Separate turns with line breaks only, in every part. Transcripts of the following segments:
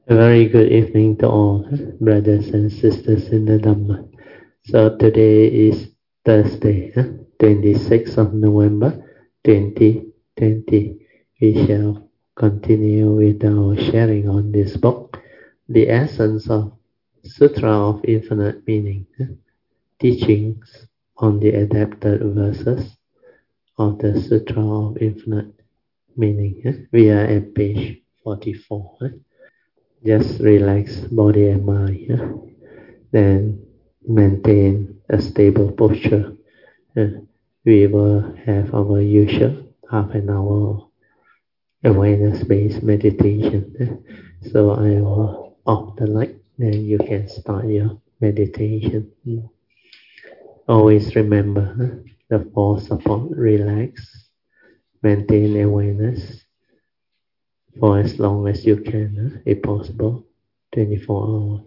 A very good evening to all brothers and sisters in the Dhamma. So today is Thursday, 26th of November 2020. We shall continue with our sharing on this book, The Essence of Sutra of Infinite Meaning, teachings on the adapted verses of the Sutra of Infinite Meaning. We are at page 44. Just relax body and mind, then maintain a stable posture. We will have our usual half an hour awareness-based meditation. So I will off the light, then you can start your meditation. Always remember the four support: relax, maintain awareness for as long as you can, if possible, 24 hours.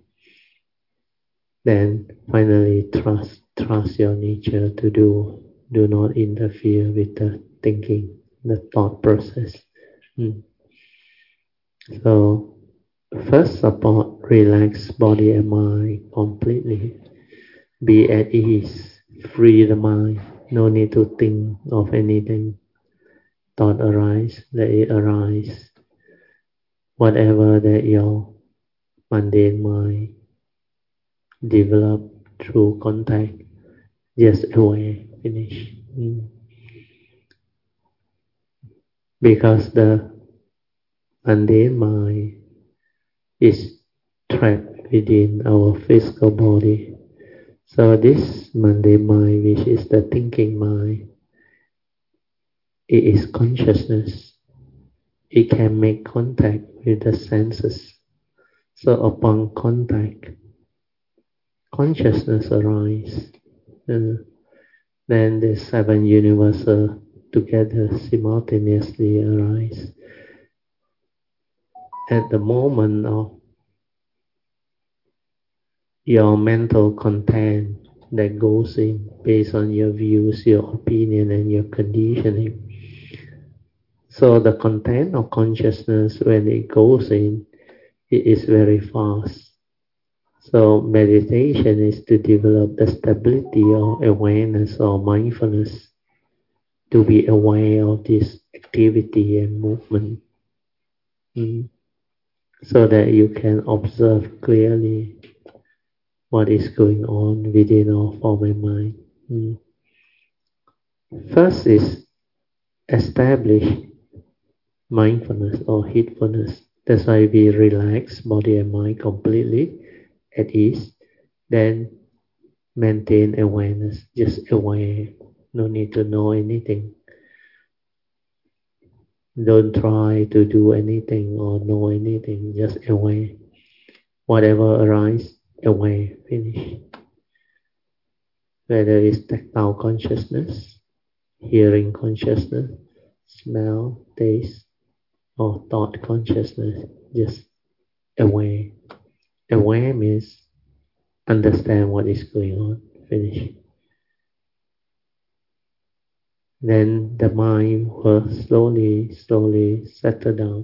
Then finally trust your nature to do not interfere with the thinking, the thought process. So first support, relax body and mind completely. Be at ease, free the mind, no need to think of anything. Thought arise, let it arise. Whatever that your mundane mind develop through contact, just away, finish. Because the mundane mind is trapped within our physical body. So this mundane mind, which is the thinking mind, it is consciousness. It can make contact with the senses. So upon contact, consciousness arises. Then the seven universal together simultaneously arise. At the moment of your mental content that goes in based on your views, your opinion, and your conditioning. So the content of consciousness, when it goes in, it is very fast. So meditation is to develop the stability of awareness or mindfulness, to be aware of this activity and movement, so that you can observe clearly what is going on within our form and mind. First is establish mindfulness or heedfulness. That's why we relax body and mind completely at ease. Then maintain awareness, just aware, no need to know anything. Don't try to do anything or know anything, just aware. Whatever arises, aware, finish. Whether it's tactile consciousness, hearing consciousness, smell, taste, or thought consciousness, just aware. Aware means understand what is going on, finish. Then the mind will slowly settle down.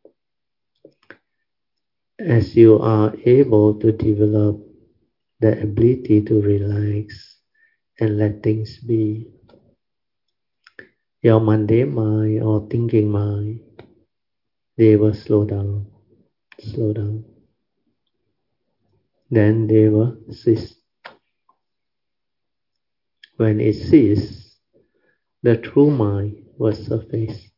As you are able to develop the ability to relax and let things be, your mundane mind or thinking mind, they will slow down. Then they will cease. When it ceases, the true mind will surface.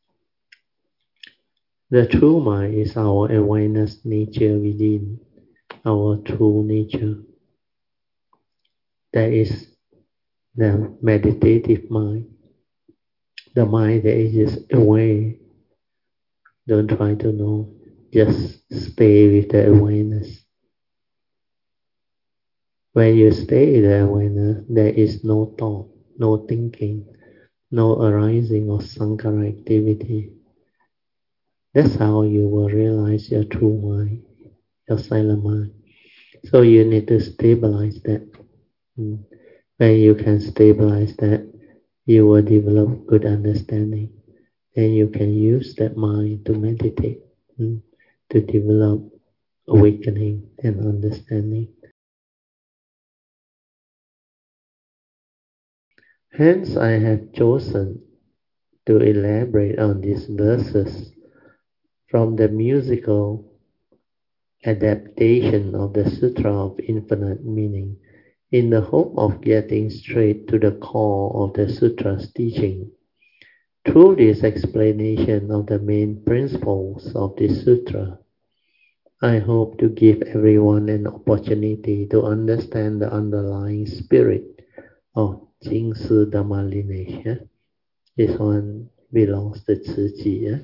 The true mind is our awareness nature within, our true nature. That is the meditative mind, the mind that is just aware. Don't try to know, just stay with the awareness. When you stay in the awareness, there is no thought, no thinking, no arising of sankhara activity. That's how you will realize your true mind, your silent mind. So you need to stabilize that. When you can stabilize that, you will develop good understanding. Then you can use that mind to meditate, to develop awakening and understanding. Hence, I have chosen to elaborate on these verses from the musical adaptation of the Sutra of Infinite Meaning, in the hope of getting straight to the core of the Sutra's teaching. Through this explanation of the main principles of this Sutra, I hope to give everyone an opportunity to understand the underlying spirit of Jingsi Dhamma lineage. This one belongs to Tzu Chi,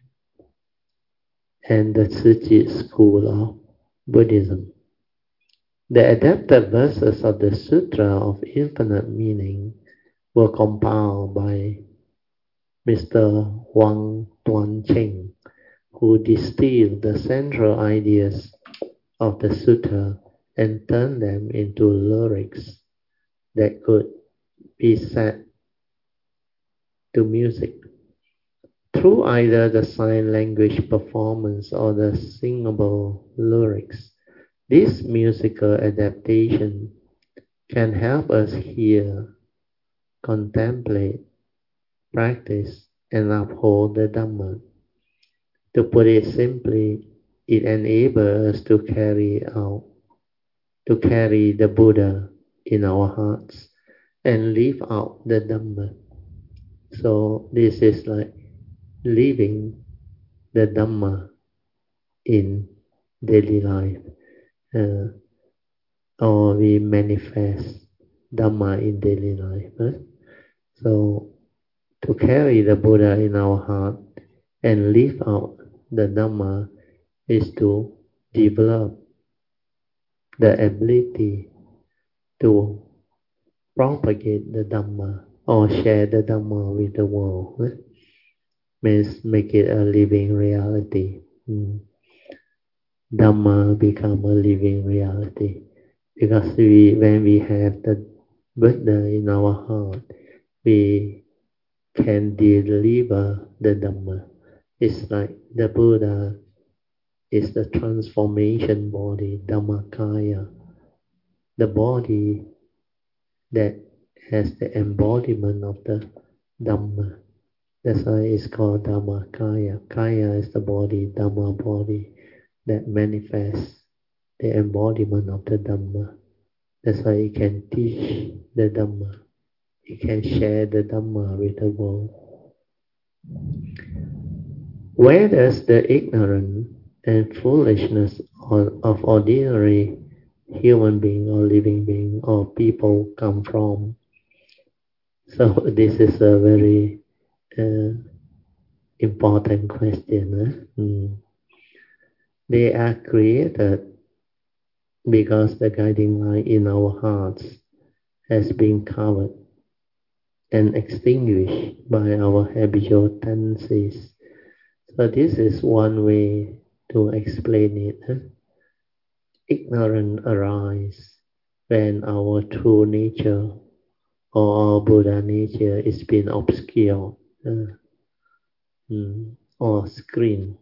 and the Tzu Chi school of Buddhism. The adapted verses of the Sutra of Infinite Meaning were compiled by Mr. Huang Tuancheng, who distilled the central ideas of the Sutta and turned them into lyrics that could be set to music. Through either the sign language performance or the singable lyrics, this musical adaptation can help us hear, contemplate, practice, and uphold the Dhamma. To put it simply, it enables us to carry the Buddha in our hearts and live out the Dhamma. So this is like living the Dhamma in daily life, or we manifest Dhamma in daily life. So to carry the Buddha in our heart and live out the Dhamma is to develop the ability to propagate the Dhamma or share the Dhamma with the world. Means make it a living reality. Dhamma become a living reality. Because when we have the Buddha in our heart, we can deliver the Dhamma. It's like the Buddha is the transformation body, Dhammakaya, the body that has the embodiment of the Dhamma. That's why it's called Dhammakaya. Kaya is the body, Dhamma body that manifests the embodiment of the Dhamma. That's why it can teach the Dhamma. It can share the Dhamma with the world. Where does the ignorance and foolishness of ordinary human being or living being or people come from? So this is a very important question. They are created because the guiding light in our hearts has been covered and extinguished by our habitual tendencies. So this is one way to explain it. Ignorance arises when our true nature or our Buddha nature is being obscured or screened.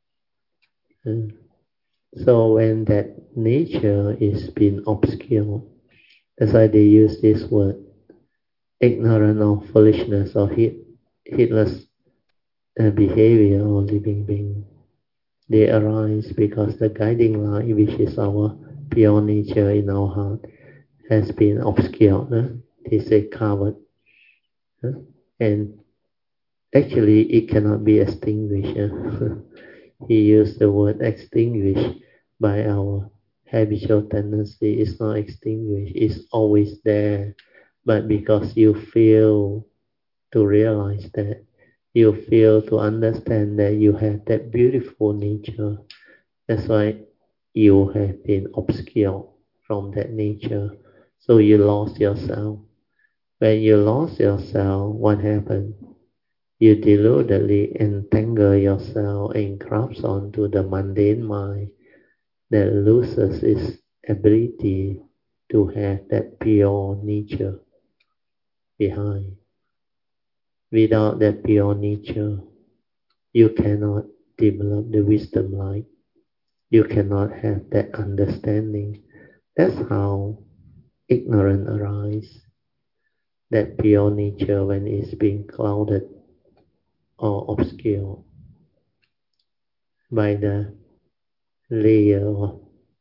So when that nature is being obscured, that's why they use this word, ignorant or foolishness or heedless behavior or living being. They arise because the guiding light, which is our pure nature in our heart, has been obscured. They say covered. And actually it cannot be extinguished. He used the word extinguished by our habitual tendency. It's not extinguished, it's always there. But because you fail to realize that, you fail to understand that you have that beautiful nature, that's why you have been obscured from that nature. So you lost yourself. When you lost yourself, what happened? You deludedly entangle yourself and grasp onto the mundane mind that loses its ability to have that pure nature behind. Without that pure nature, you cannot develop the wisdom light. you cannot have that understanding. That's how ignorance arises. That pure nature, when it's being clouded or obscured by the layer of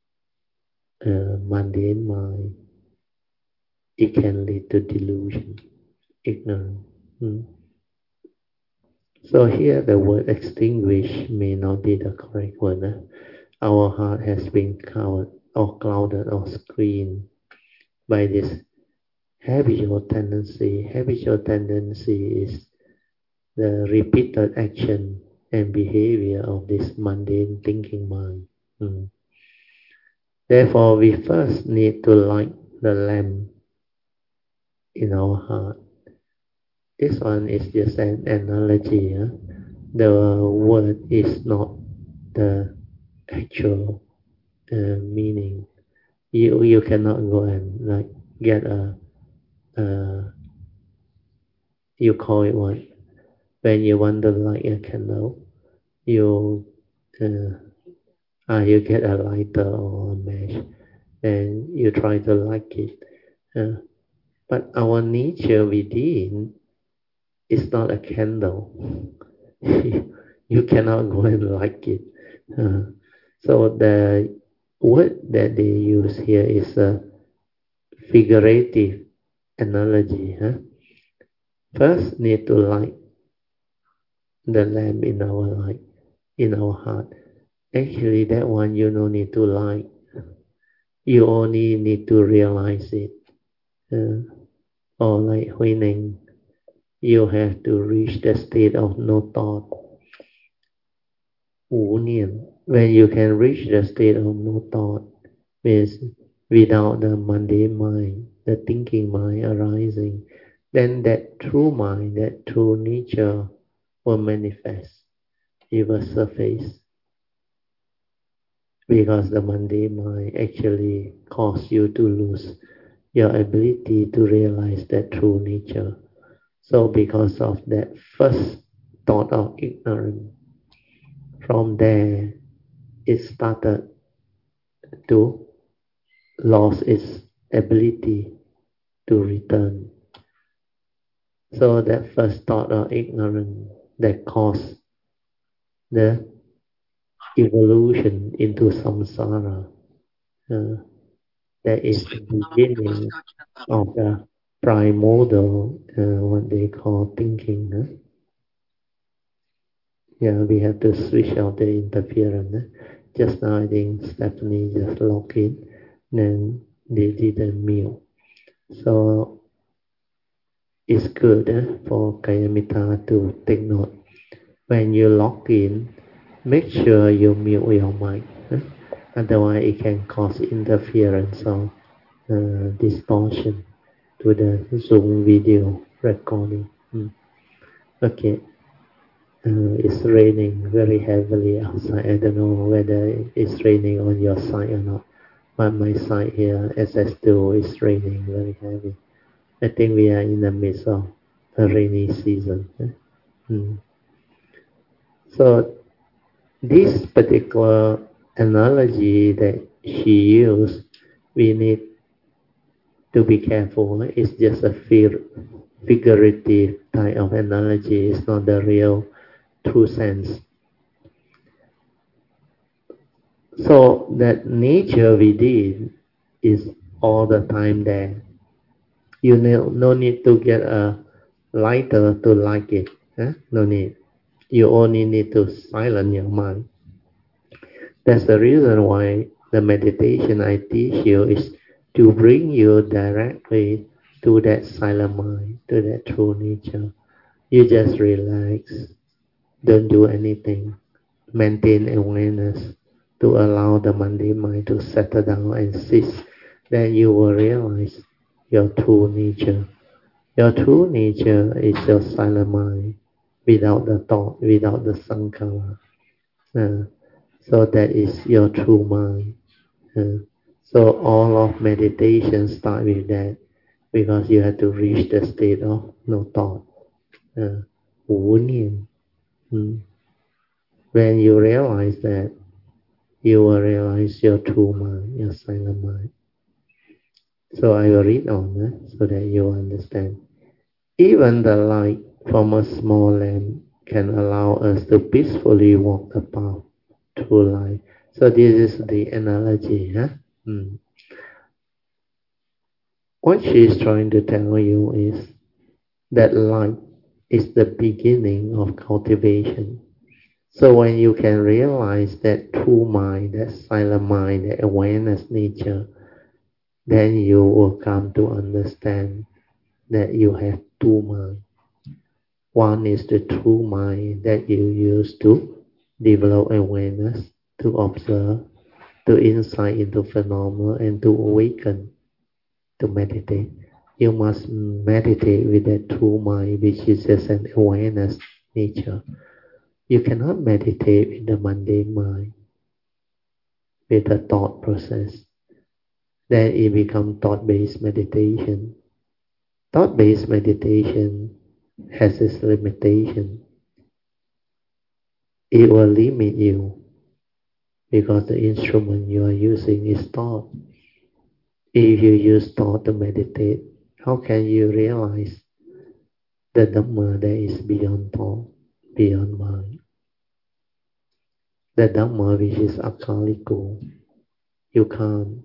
mundane mind, it can lead to delusion, ignorance. So here the word extinguish may not be the correct word. Our heart has been covered or clouded or screened by this habitual tendency. Habitual tendency is the repeated action and behavior of this mundane thinking mind. Therefore, we first need to light the lamp in our heart. This one is just an analogy. The word is not the actual meaning. You cannot go and like get you call it what? When you want to light a candle, you you get a lighter or a match and you try to light it. But our nature within is not a candle. You cannot go and light it. So the word that they use here is a figurative analogy. First, need to light the lamp in our light, in our heart. Actually, that one you don't need to light. You only need to realize it. Or like Huineng, you have to reach the state of no thought. Wu Nian. When you can reach the state of no thought, means without the mundane mind, the thinking mind arising, then that true mind, that true nature will manifest. It will surface. Because the mundane mind actually cause you to lose your ability to realize that true nature. So because of that first thought of ignorance, from there it started to lose its ability to return. So that first thought of ignorance that caused the evolution into samsara, that is the beginning of the primordial, what they call thinking. Yeah, we have to switch out the interference. Just now I think Stephanie just logged in, then they didn't mute. So it's good for Kayamita to take note. When you log in, make sure you mute your mic. Otherwise it can cause interference or distortion to the Zoom video recording. Okay. It's raining very heavily outside. I don't know whether it's raining on your side or not. But my side here, SS2, is raining very heavy. I think we are in the midst of a rainy season. So this particular analogy that she used, we need to be careful. It's just a figurative type of analogy. It's not the real true sense. So that nature within is all the time there. You no need to get a lighter to like it. No need. You only need to silence your mind. That's the reason why the meditation I teach you is to bring you directly to that silent mind, to that true nature. You just relax. Don't do anything. Maintain awareness to allow the mundane mind to settle down and cease. Then you will realize your true nature. Your true nature is your silent mind, without the thought, without the sankhara. So that is your true mind. So all of meditation start with that, because you have to reach the state of no thought. Wu Nian. When you realize that, you will realize your true mind, your silent mind. So I will read on so that you understand. Even the light from a small lamp can allow us to peacefully walk the path through life. So this is the analogy. What she is trying to tell you is that light is the beginning of cultivation. So when you can realize that true mind, that silent mind, that awareness nature, then you will come to understand that you have two minds. One is the true mind that you use to develop awareness, to observe, to insight into phenomena, and to awaken, to meditate. You must meditate with that true mind, which is just an awareness nature. You cannot meditate with the mundane mind, with the thought process. Then it becomes thought-based meditation. Thought-based meditation has its limitation. It will limit you because the instrument you are using is thought. If you use thought to meditate, how can you realize the Dhamma that is beyond thought, beyond mind? The Dhamma which is Akaliko, you can't.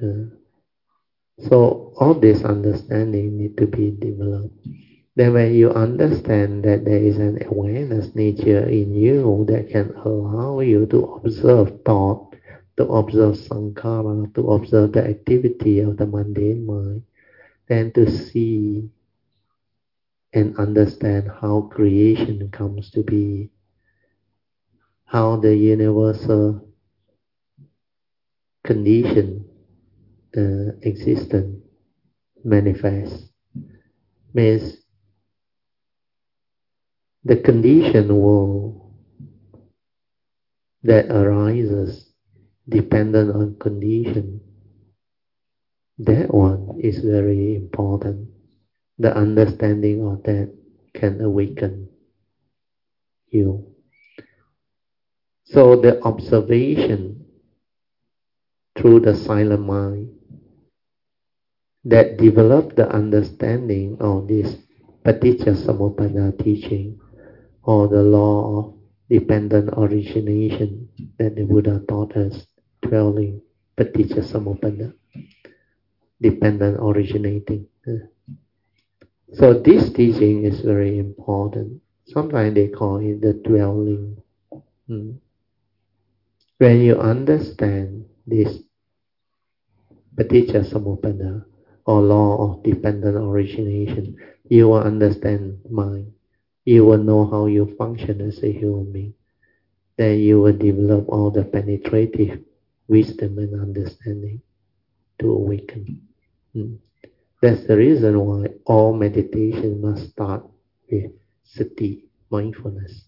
So all this understanding need to be developed. Then when you understand that there is an awareness nature in you that can allow you to observe thought, to observe sankhara, to observe the activity of the mundane mind, then to see and understand how creation comes to be, how the universal condition existence manifests, means the conditioned world that arises dependent on condition. That one is very important. The understanding of that can awaken you. So the observation through the silent mind that develop the understanding of this Paticca Samuppada teaching, or the law of dependent origination that the Buddha taught us, 12 Paticca Samuppada, dependent originating. So this teaching is very important. Sometimes they call it the dwelling. When you understand this Paticca Samuppada, or law of dependent origination, you will understand mind. You will know how you function as a human being. Then you will develop all the penetrative wisdom and understanding to awaken. That's the reason why all meditation must start with sati, mindfulness.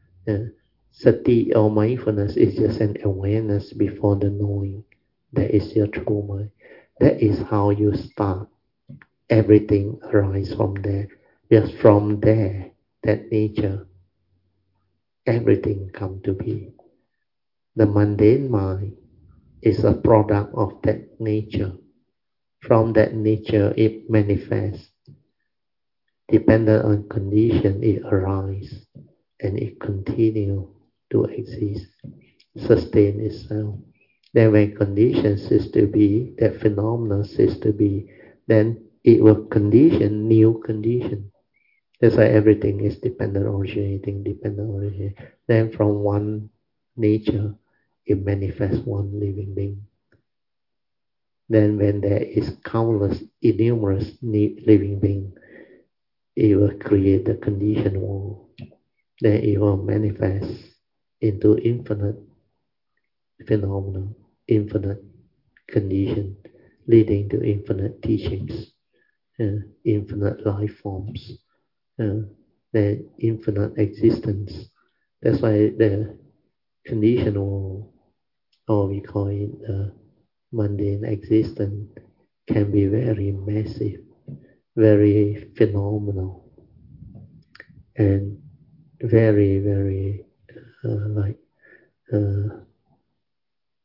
Sati or mindfulness is just an awareness before the knowing. That is your true mind. That is how you start. Everything arises from there. Just from there, that nature, everything come to be. The mundane mind is a product of that nature. From that nature, it manifests. Dependent on condition, it arises and it continues to exist, sustain itself. Then when condition cease to be, that phenomenon cease to be, then it will condition new condition. That's why everything is dependent originating, dependent originating. Then from one nature, it manifests one living being. Then when there is countless, innumerous living beings, it will create the conditioned world. Then it will manifest into infinite phenomena, infinite condition, leading to infinite teachings, infinite life forms, then infinite existence. That's why the conditioned world, or we call it mundane existence, can be very massive, very phenomenal, and very, very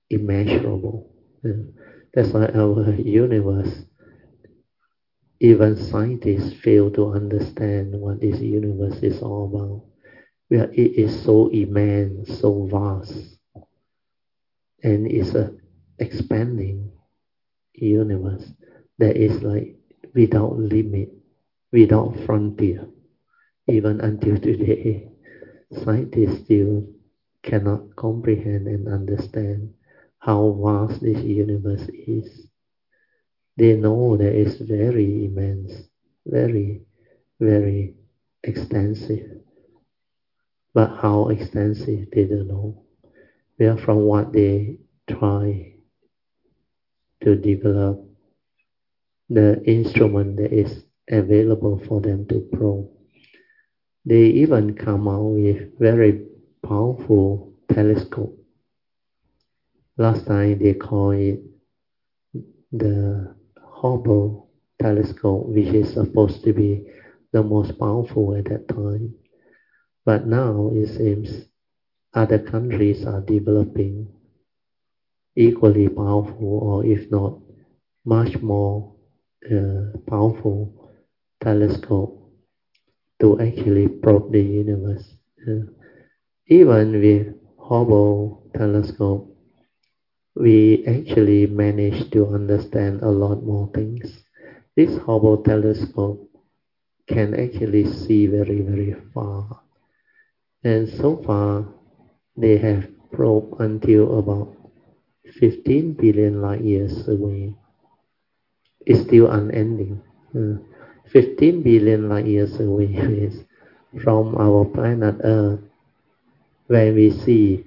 immeasurable. That's why our universe, even scientists fail to understand what this universe is all about. Where it is so immense, so vast, and it's a expanding universe that is like without limit, without frontier. Even until today, scientists still cannot comprehend and understand how vast this universe is. They know that it's very immense, very, very extensive. But how extensive, they don't know. Well, from what they try to develop, the instrument that is available for them to probe, they even come out with very powerful telescope. Last time they call it the Hubble telescope, which is supposed to be the most powerful at that time. But now it seems other countries are developing equally powerful, or if not much more powerful telescope to actually probe the universe. Even with Hubble telescope, we actually managed to understand a lot more things. This Hubble telescope can actually see very, very far. And so far, they have probed until about 15 billion light years away. It's still unending. 15 billion light years away is from our planet Earth. When we see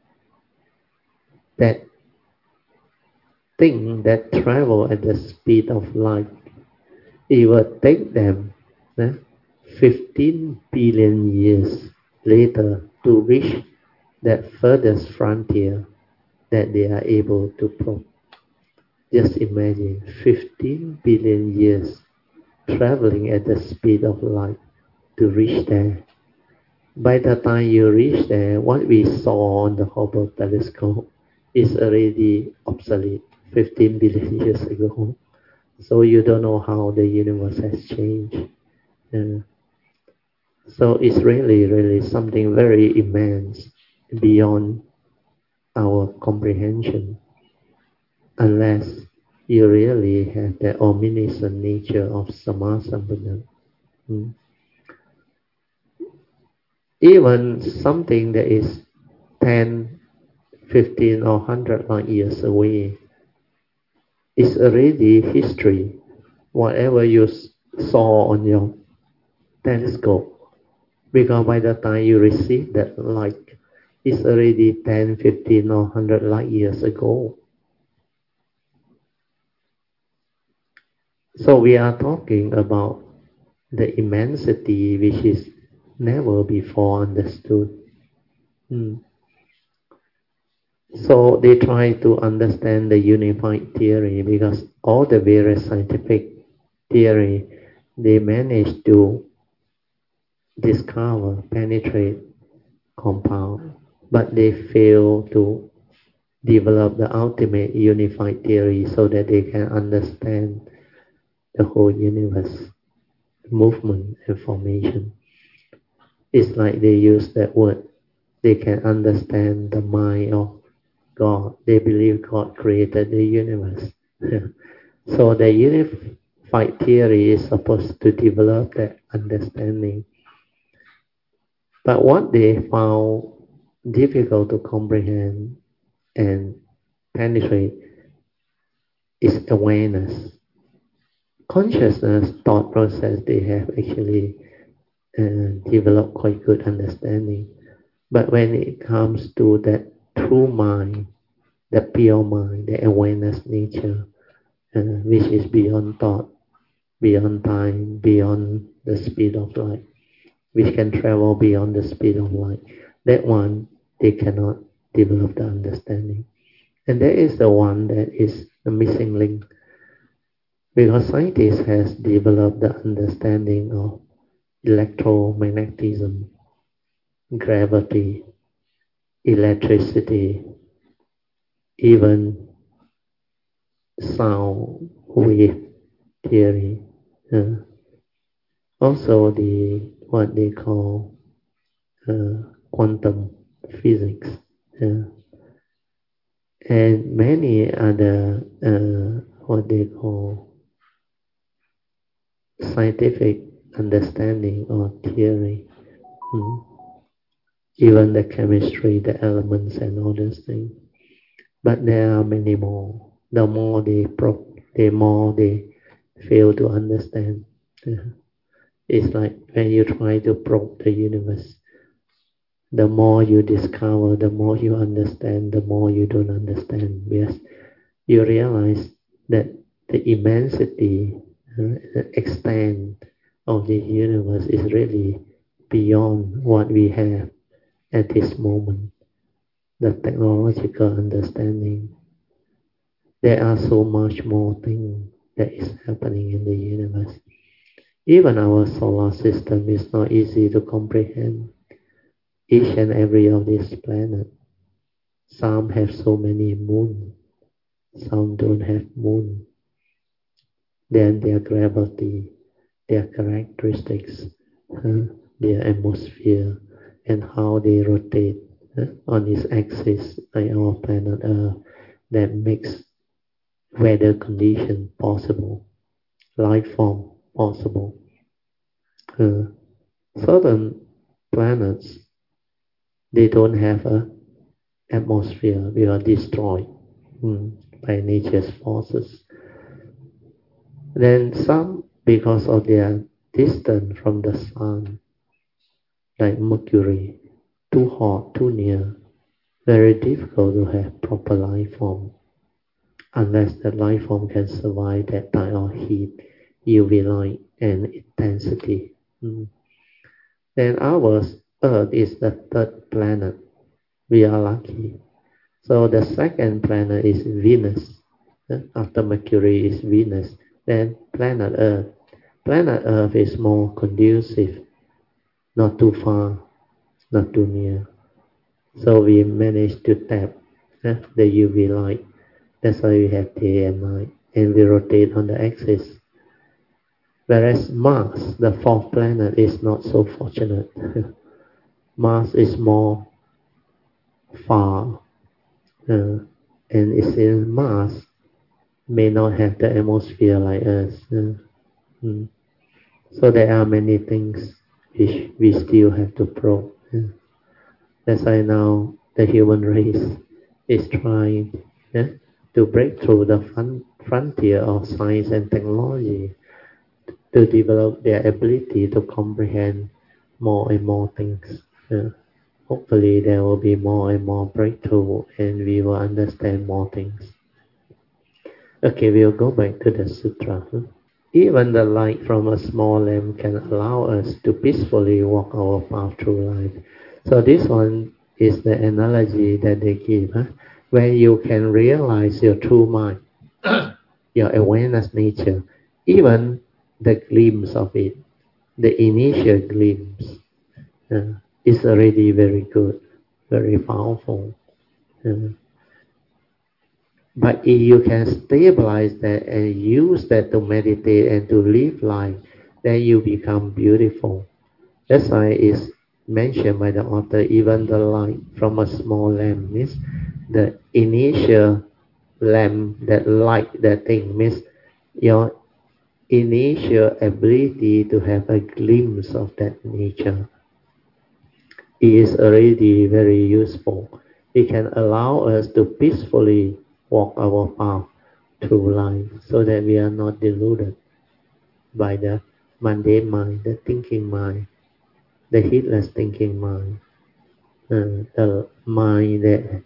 that thing that travel at the speed of light, it will take them 15 billion years later to reach that furthest frontier that they are able to probe. Just imagine 15 billion years traveling at the speed of light to reach there. By the time you reach there, what we saw on the Hubble telescope is already obsolete 15 billion years ago. So you don't know how the universe has changed. So it's really, really something very immense beyond our comprehension, unless you really have the omniscient nature of Sammasambuddha. Even something that is 10, 15 or 100 light years away is already history. Whatever you saw on your telescope, because by the time you receive that light, it's already 10, 15 or 100 light years ago. So we are talking about the immensity which is never before understood. So they try to understand the unified theory, because all the various scientific theory, they manage to discover, penetrate compound, but they fail to develop the ultimate unified theory so that they can understand the whole universe, movement and formation. It's like they use that word. They can understand the mind of God. They believe God created the universe. So the unified theory is supposed to develop that understanding. But what they found difficult to comprehend and penetrate is awareness. Consciousness, thought process, they have actually developed quite good understanding. But when it comes to that true mind, the pure mind, the awareness nature, which is beyond thought, beyond time, beyond the speed of light, which can travel beyond the speed of light, that one, they cannot develop the understanding. And that is the one that is the missing link. Because scientists has developed the understanding of electromagnetism, gravity, electricity, even sound wave theory, also the what they call quantum physics, and many other what they call scientific understanding or theory, even the chemistry, the elements and all those things. But there are many more. The more they probe, the more they fail to understand. It's like when you try to probe the universe, the more you discover, the more you understand, the more you don't understand. Yes, you realize that the immensity, the extent of the universe is really beyond what we have at this moment. The technological understanding. There are so much more things that is happening in the universe. Even our solar system is not easy to comprehend. Each and every of these planets, some have so many moons, some don't have moon. Then their gravity, their characteristics, their atmosphere, and how they rotate on its axis like our planet Earth, that makes weather condition possible, life form possible. Certain planets, they don't have a atmosphere, we are destroyed by nature's forces. Then some, because of their distance from the sun, like Mercury, too hot, too near, very difficult to have proper life form, unless the life form can survive that type of heat, UV light and intensity. Then ours, Earth, is the third planet. We are lucky. So the second planet is Venus. After Mercury is Venus. Then planet Earth. Planet Earth is more conducive, not too far, not too near. So we managed to tap the UV light. That's why we have day and night. And we rotate on the axis. Whereas Mars, the fourth planet, is not so fortunate. Mars is more far. And it's in Mars may not have the atmosphere like us. So there are many things which we still have to probe. That's why now the human race is trying to break through the frontier of science and technology to develop their ability to comprehend more and more things. Hopefully there will be more and more breakthrough and we will understand more things. Okay, we'll go back to the sutra. Even the light from a small lamp can allow us to peacefully walk our path through life. So this one is the analogy that they give, where you can realize your true mind, your awareness nature, even the glimpse of it, the initial glimpse, is already very good, very powerful. But if you can stabilize that and use that to meditate and to live life, then you become beautiful. That's why it's mentioned by the author, even the light from a small lamp means the initial lamp that light that thing means your initial ability to have a glimpse of that nature. It is already very useful. It can allow us to peacefully walk our path through life so that we are not deluded by the mundane mind, the thinking mind, the heedless thinking mind, the mind that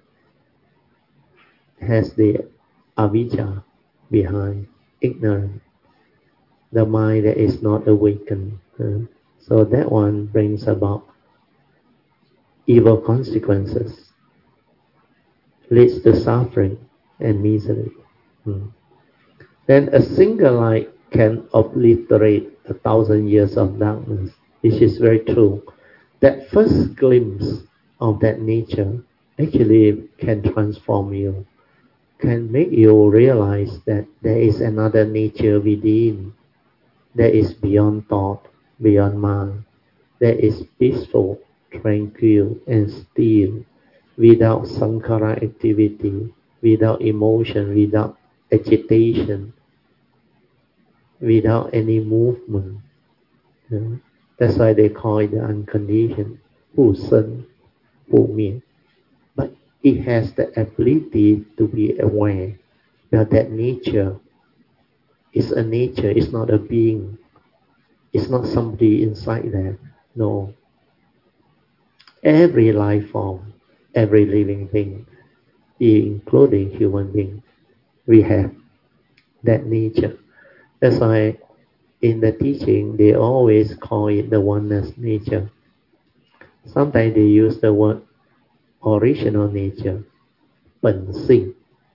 has the avijja behind, ignorance, the mind that is not awakened. So that one brings about evil consequences, leads to suffering and misery. Then a single light can obliterate 1,000 years of darkness, which is very true. That first glimpse of that nature actually can transform you. can make you realize that there is another nature within, that is beyond thought, beyond mind, that is peaceful, tranquil, and still, without sankhara activity, without emotion, without agitation, without any movement. You know? That's why they call it the unconditioned, 不生不灭. But it has the ability to be aware that that nature is a nature, it's not a being, it's not somebody inside there. No. Every life form, every living thing, including human being, we have that nature. That's why in the teaching they always call it the oneness nature. Sometimes they use the word original nature, 本性,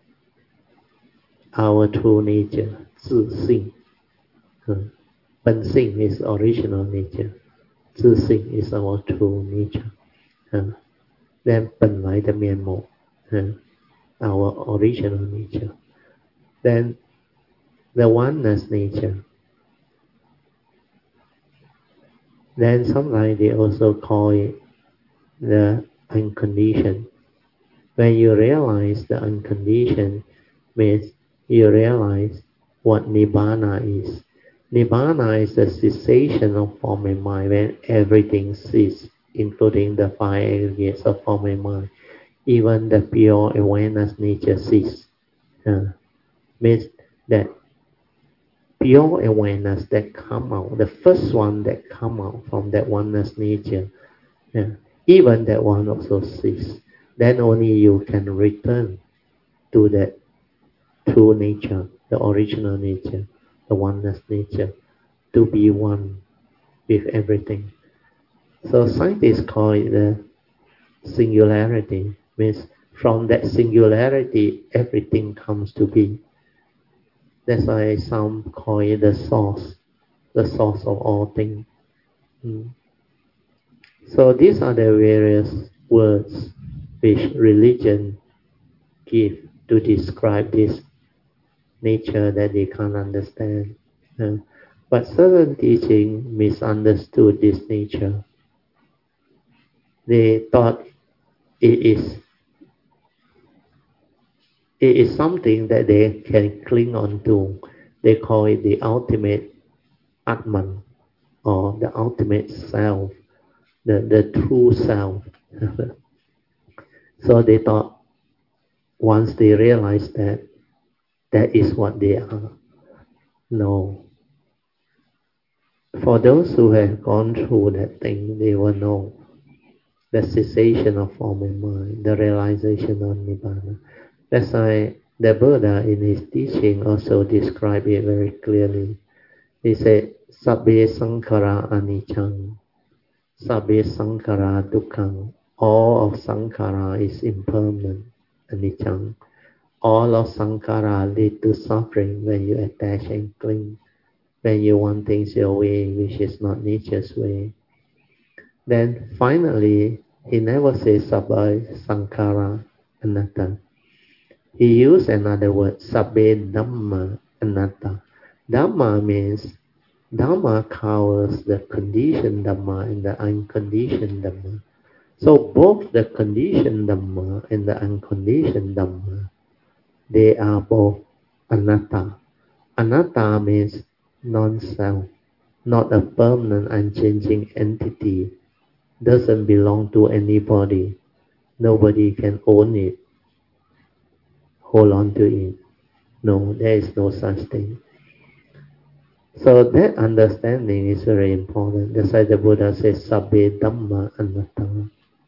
our true nature, 自性. 本性 is original nature, 自性 is our true nature. Then 本来的面目, our original nature. Then the oneness nature. Then sometimes they also call it the unconditioned. When you realize the unconditioned, means you realize what Nibbana is. Nibbana is the cessation of form and mind, when everything ceases, including the five aggregates of form and mind. Even the pure awareness nature ceases. Means that pure awareness that come out, the first one that come out from that oneness nature, even that one also ceases. Then only you can return to that true nature, the original nature, the oneness nature, to be one with everything. So scientists call it the singularity, means from that singularity everything comes to be. That's why some call it the source of all things. So these are the various words which religion give to describe this nature that they can't understand. But certain teaching misunderstood this nature. They thought it is something that they can cling on to. They call it the ultimate Atman, or the ultimate self, the true self. So they thought once they realized that is what they are. No. For those who have gone through that thing, they will know the cessation of form and mind, the realization of Nibbana. That's why the Buddha in his teaching also described it very clearly. He said, Sabbe Sankhara Anichang, Sabbe Sankhara Dukkhang. All of Sankhara is impermanent, Anichang. All of Sankhara lead to suffering when you attach and cling, when you want things your way, which is not nature's way. Then finally, he never says Sabbe Sankhara Anatta. He used another word, Sabbe Dhamma Anatta. Dhamma means, Dhamma covers the conditioned Dhamma and the unconditioned Dhamma. So both the conditioned Dhamma and the unconditioned Dhamma, they are both Anatta. Anatta means non-self, not a permanent unchanging entity, doesn't belong to anybody. Nobody can own it, hold on to it. No, there is no such thing. So that understanding is very important. That's why the Buddha says, Sabbe Dhamma Anatta.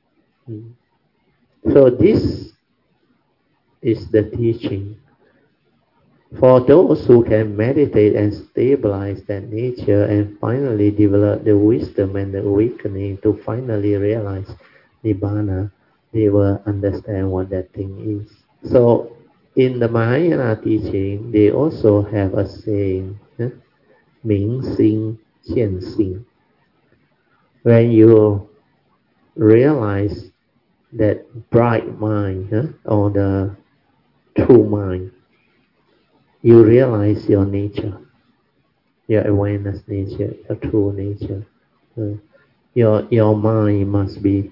So this is the teaching. For those who can meditate and stabilize that nature and finally develop the wisdom and the awakening to finally realize Nibbana, they will understand what that thing is. So in the Mahayana teaching, they also have a saying, 明心见性. When you realize that bright mind, or the true mind. You realize your nature, your awareness nature, your true nature. Your mind must be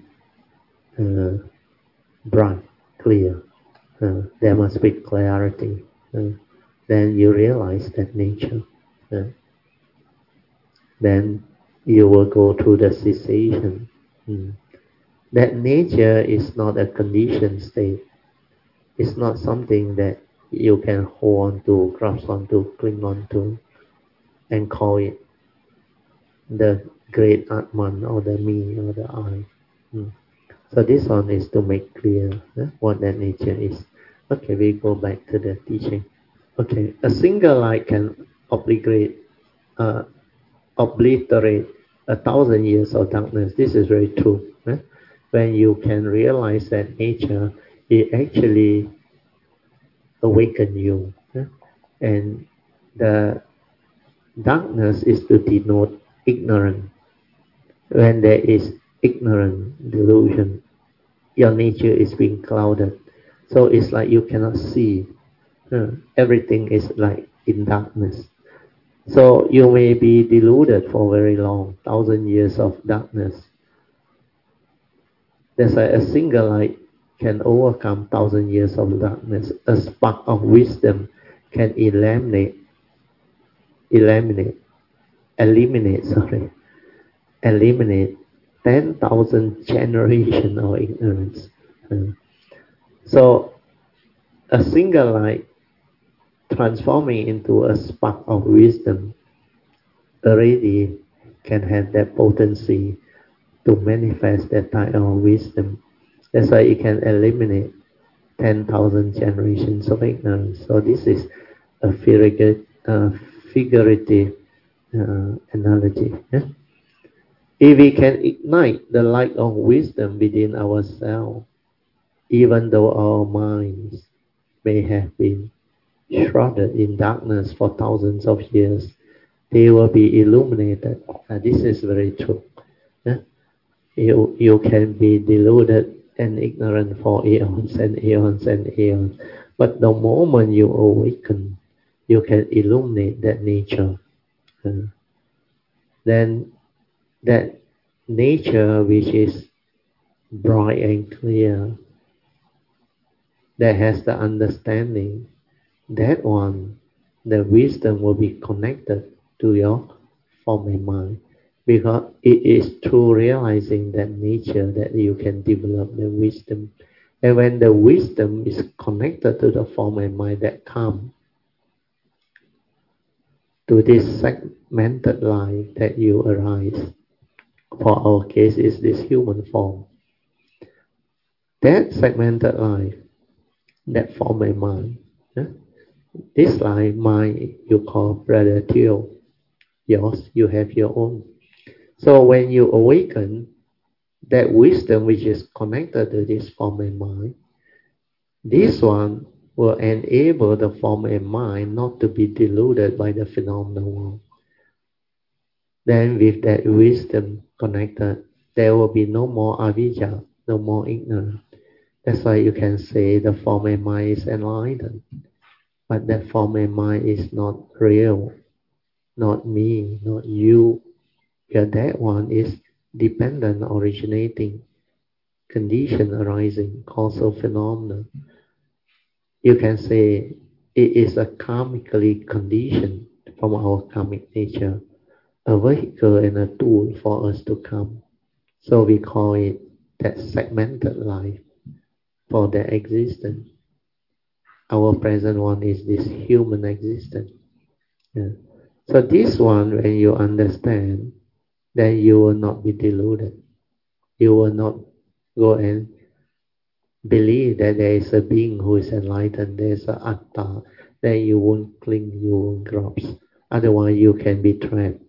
bright, clear. There must be clarity. Then you realize that nature. Then you will go through the cessation. That nature is not a conditioned state. It's not something that you can hold on to, grasp on to, cling on to, and call it the great Atman or the me or the I. So this one is to make clear what that nature is. Okay, we go back to the teaching. Okay, a single light can obliterate 1,000 years of darkness. This is very true. When you can realize that nature, it actually awaken you. And the darkness is to denote ignorance. When there is ignorance, delusion, your nature is being clouded. So it's like you cannot see. Everything is like in darkness. So you may be deluded for very long, 1,000 years of darkness. That's why a single light can overcome 1,000 years of darkness. A spark of wisdom can eliminate 10,000 generations of ignorance. So a single light transforming into a spark of wisdom already can have that potency to manifest that type of wisdom. That's why it can eliminate 10,000 generations of ignorance. So this is a figurative analogy. If we can ignite the light of wisdom within ourselves, even though our minds may have been shrouded in darkness for thousands of years, they will be illuminated. This is very true. You can be deluded and ignorant for eons and eons and eons, but the moment you awaken, you can illuminate that nature. Then that nature which is bright and clear, that has the understanding, that one, the wisdom will be connected to your form and mind. Because it is through realizing that nature that you can develop the wisdom. And when the wisdom is connected to the form and mind that come to this segmented life that you arise, for our case is this human form. That segmented life, that form and mind, this life, mind, you call brother Theo. Yours, you have your own. So when you awaken, that wisdom which is connected to this form and mind, this one will enable the form and mind not to be deluded by the phenomenal world. Then with that wisdom connected, there will be no more avijja, no more ignorance. That's why you can say the form and mind is enlightened. But that form and mind is not real, not me, not you. Because that one is dependent, originating, condition arising, causal phenomena. You can say it is a karmically conditioned from our karmic nature, a vehicle and a tool for us to come. So we call it that segmented life for the existence. Our present one is this human existence. So this one, when you understand, then you will not be deluded. You will not go and believe that there is a being who is enlightened, there is an atta, then you won't cling, you won't grasp. Otherwise you can be trapped.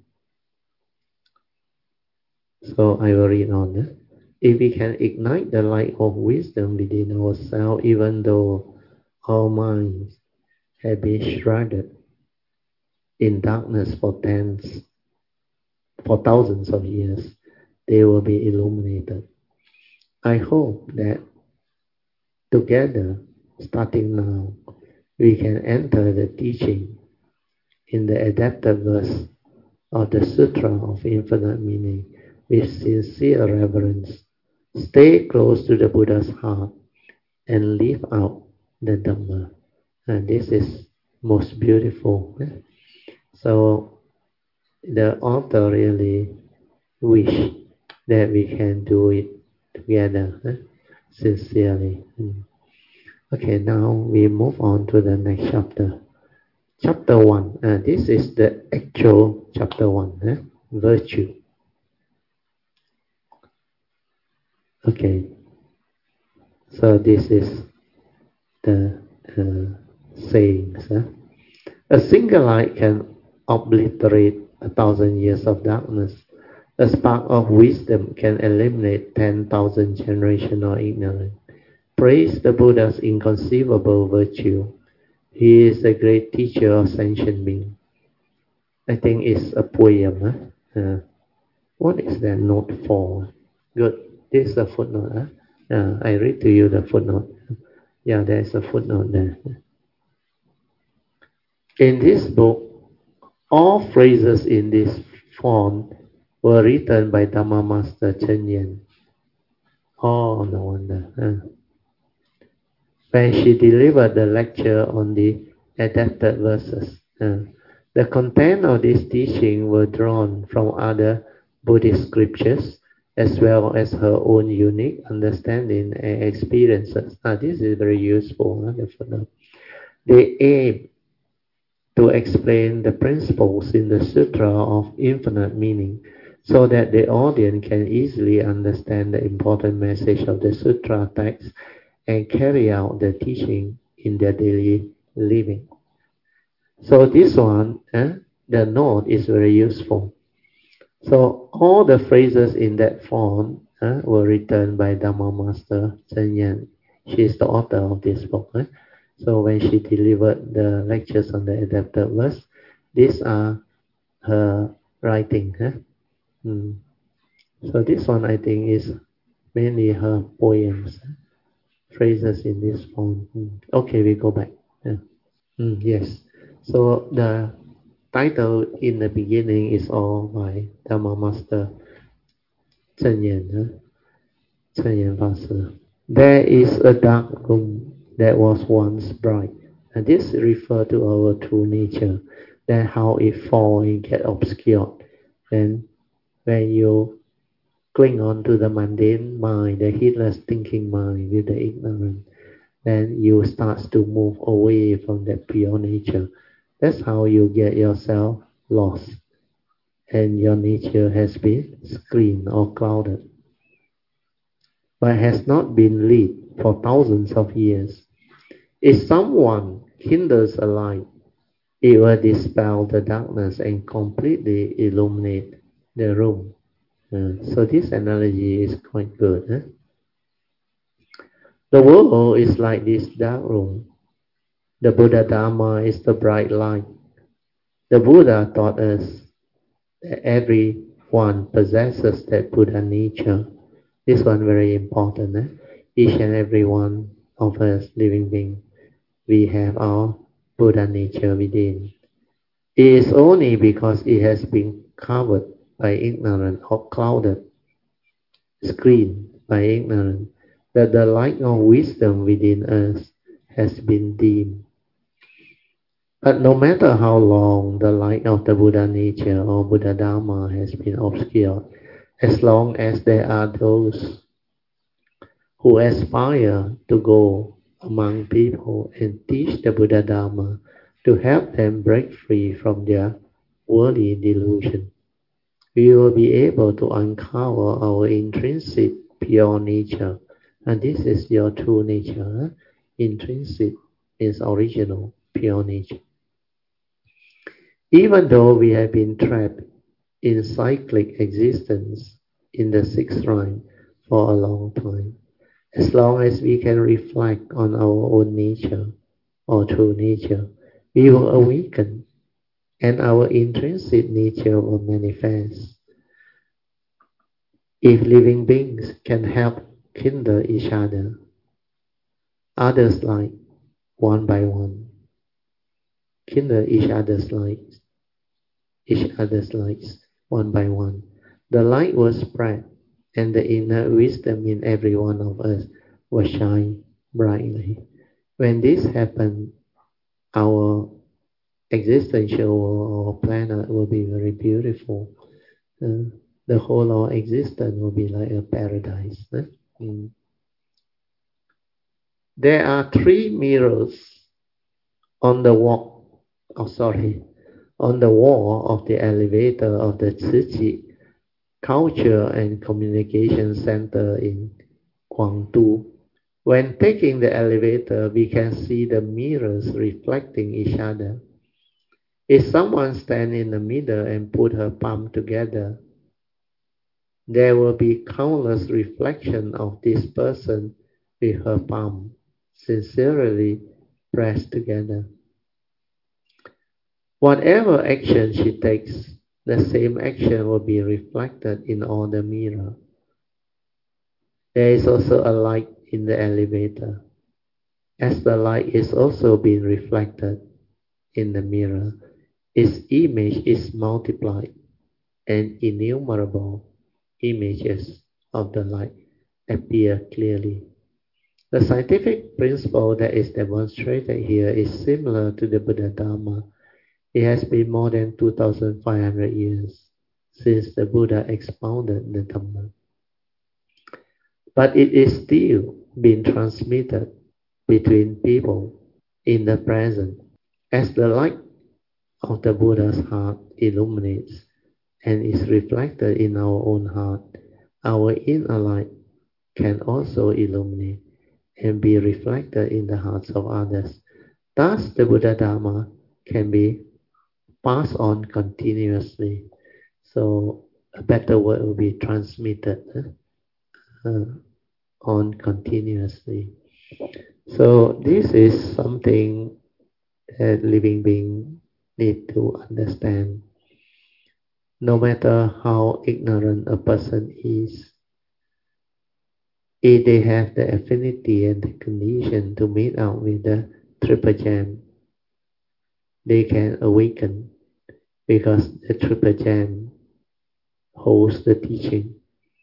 So I will read on. If we can ignite the light of wisdom within ourselves, even though our minds have been shrouded in darkness for thousands of years, they will be illuminated. I hope that together starting now, we can enter the teaching in the adapted verse of the Sutra of Infinite Meaning with sincere reverence. Stay close to the Buddha's heart and live out the Dhamma. And this is most beautiful. So the author really wish that we can do it together sincerely. Okay, now we move on to the next chapter. Chapter 1. This is the actual chapter 1. Virtue. Okay. So this is the sayings. A single light can obliterate 1,000 years of darkness. A spark of wisdom can eliminate 10,000 generations of ignorance. Praise the Buddha's inconceivable virtue. He is a great teacher of sentient beings. I think it's a poem. What is that note for? Good. This is a footnote. I read to you the footnote. Yeah, there's a footnote there. In this book, all phrases in this font were written by Dhamma Master Chen Yen. Oh, no wonder. When she delivered the lecture on the adapted verses, the content of this teaching were drawn from other Buddhist scriptures as well as her own unique understanding and experiences. This is very useful. They aim to explain the principles in the Sutra of Infinite Meaning so that the audience can easily understand the important message of the Sutra text and carry out the teaching in their daily living. So this one, the note is very useful. So all the phrases in that font were written by Dhamma Master Chen Yan. She is the author of this book. So when she delivered the lectures on the adapted verse, these are her writing. So this one I think is mainly her poems, phrases in this form. Okay, we go back. Yes. So the title in the beginning is all by Dhamma Master Chen Yan, Chen Yan Faster. There is a dark room that was once bright, and this refers to our true nature. Then how it falls and get obscured. Then when you cling on to the mundane mind, the heedless thinking mind with the ignorant, then you start to move away from that pure nature. That's how you get yourself lost, and your nature has been screened or clouded, but has not been lit for thousands of years. If someone kindles a light, it will dispel the darkness and completely illuminate the room. So this analogy is quite good. The world is like this dark room. The Buddha Dharma is the bright light. The Buddha taught us that everyone possesses that Buddha nature. This one very important. Each and every one of us living beings, we have our Buddha nature within. It is only because it has been covered by ignorance or clouded, screened by ignorance, that the light of wisdom within us has been dimmed. But no matter how long the light of the Buddha nature or Buddha Dharma has been obscured, as long as there are those who aspire to go among people and teach the Buddha Dharma to help them break free from their worldly delusion, we will be able to uncover our intrinsic pure nature. And this is your true nature. Intrinsic is original, pure nature. Even though we have been trapped in cyclic existence in the sixth line for a long time, as long as we can reflect on our own nature or true nature, we will awaken and our intrinsic nature will manifest. If living beings can help kindle each other, others' light, one by one. Kindle each other's lights one by one. The light was spread, and the inner wisdom in every one of us will shine brightly. When this happened, our existential or planet will be very beautiful. The whole of existence will be like a paradise. There are 3 mirrors on the wall. On the wall of the elevator of the Tzu Chi Culture and Communication Center in Guangdu. When taking the elevator, we can see the mirrors reflecting each other. If someone stands in the middle and put her palm together, there will be countless reflections of this person with her palm sincerely pressed together. Whatever action she takes, the same action will be reflected in all the mirrors. There is also a light in the elevator. As the light is also being reflected in the mirror, its image is multiplied, and innumerable images of the light appear clearly. The scientific principle that is demonstrated here is similar to the Buddha Dharma. It has been more than 2,500 years since the Buddha expounded the Dhamma. But it is still being transmitted between people in the present. As the light of the Buddha's heart illuminates and is reflected in our own heart, our inner light can also illuminate and be reflected in the hearts of others. Thus, the Buddha Dharma can be passed on continuously. So, a better word will be transmitted on continuously. So, this is something that living beings need to understand. No matter how ignorant a person is, if they have the affinity and the condition to meet out with the Triple Gem, they can awaken because the Triple Gem holds the teaching.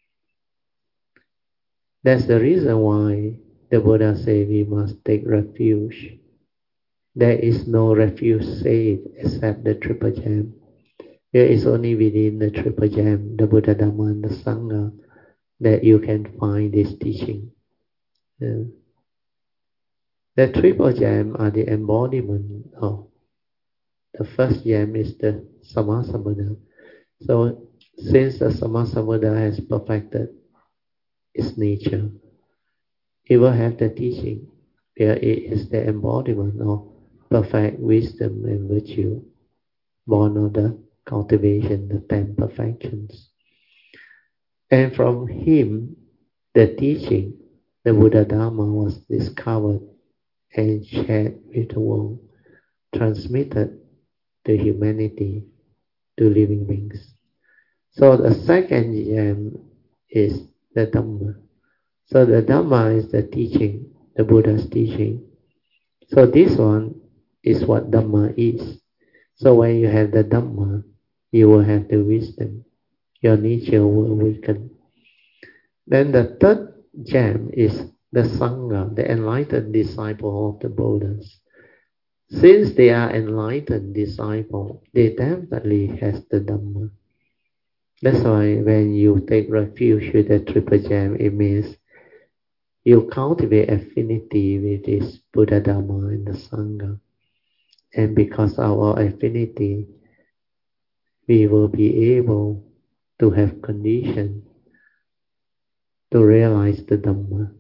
That's the reason why the Buddha said we must take refuge. There is no refuge safe except the Triple Gem. There is only within the Triple Gem, the Buddha, Dhamma, and the Sangha, that you can find this teaching. The Triple Gem are the embodiment of the first gem is the Sammasambuddha. So, since the Sammasambuddha has perfected its nature, it will have the teaching. There it is the embodiment of perfect wisdom and virtue, born of the cultivation, the 10 perfections. And from him, the teaching, the Buddha Dharma, was discovered and shared with the world, transmitted to humanity, to living beings. So the second gem is the Dhamma. So the Dhamma is the teaching, the Buddha's teaching. So this one is what Dhamma is. So when you have the Dhamma, you will have the wisdom. Your nature will awaken. Then the third gem is the Sangha, the enlightened disciple of the Buddhas. Since they are enlightened disciples, they definitely has the Dhamma. That's why when you take refuge with the Triple Gem, it means you cultivate affinity with this Buddha Dhamma and the Sangha. And because of our affinity, we will be able to have condition to realize the Dhamma,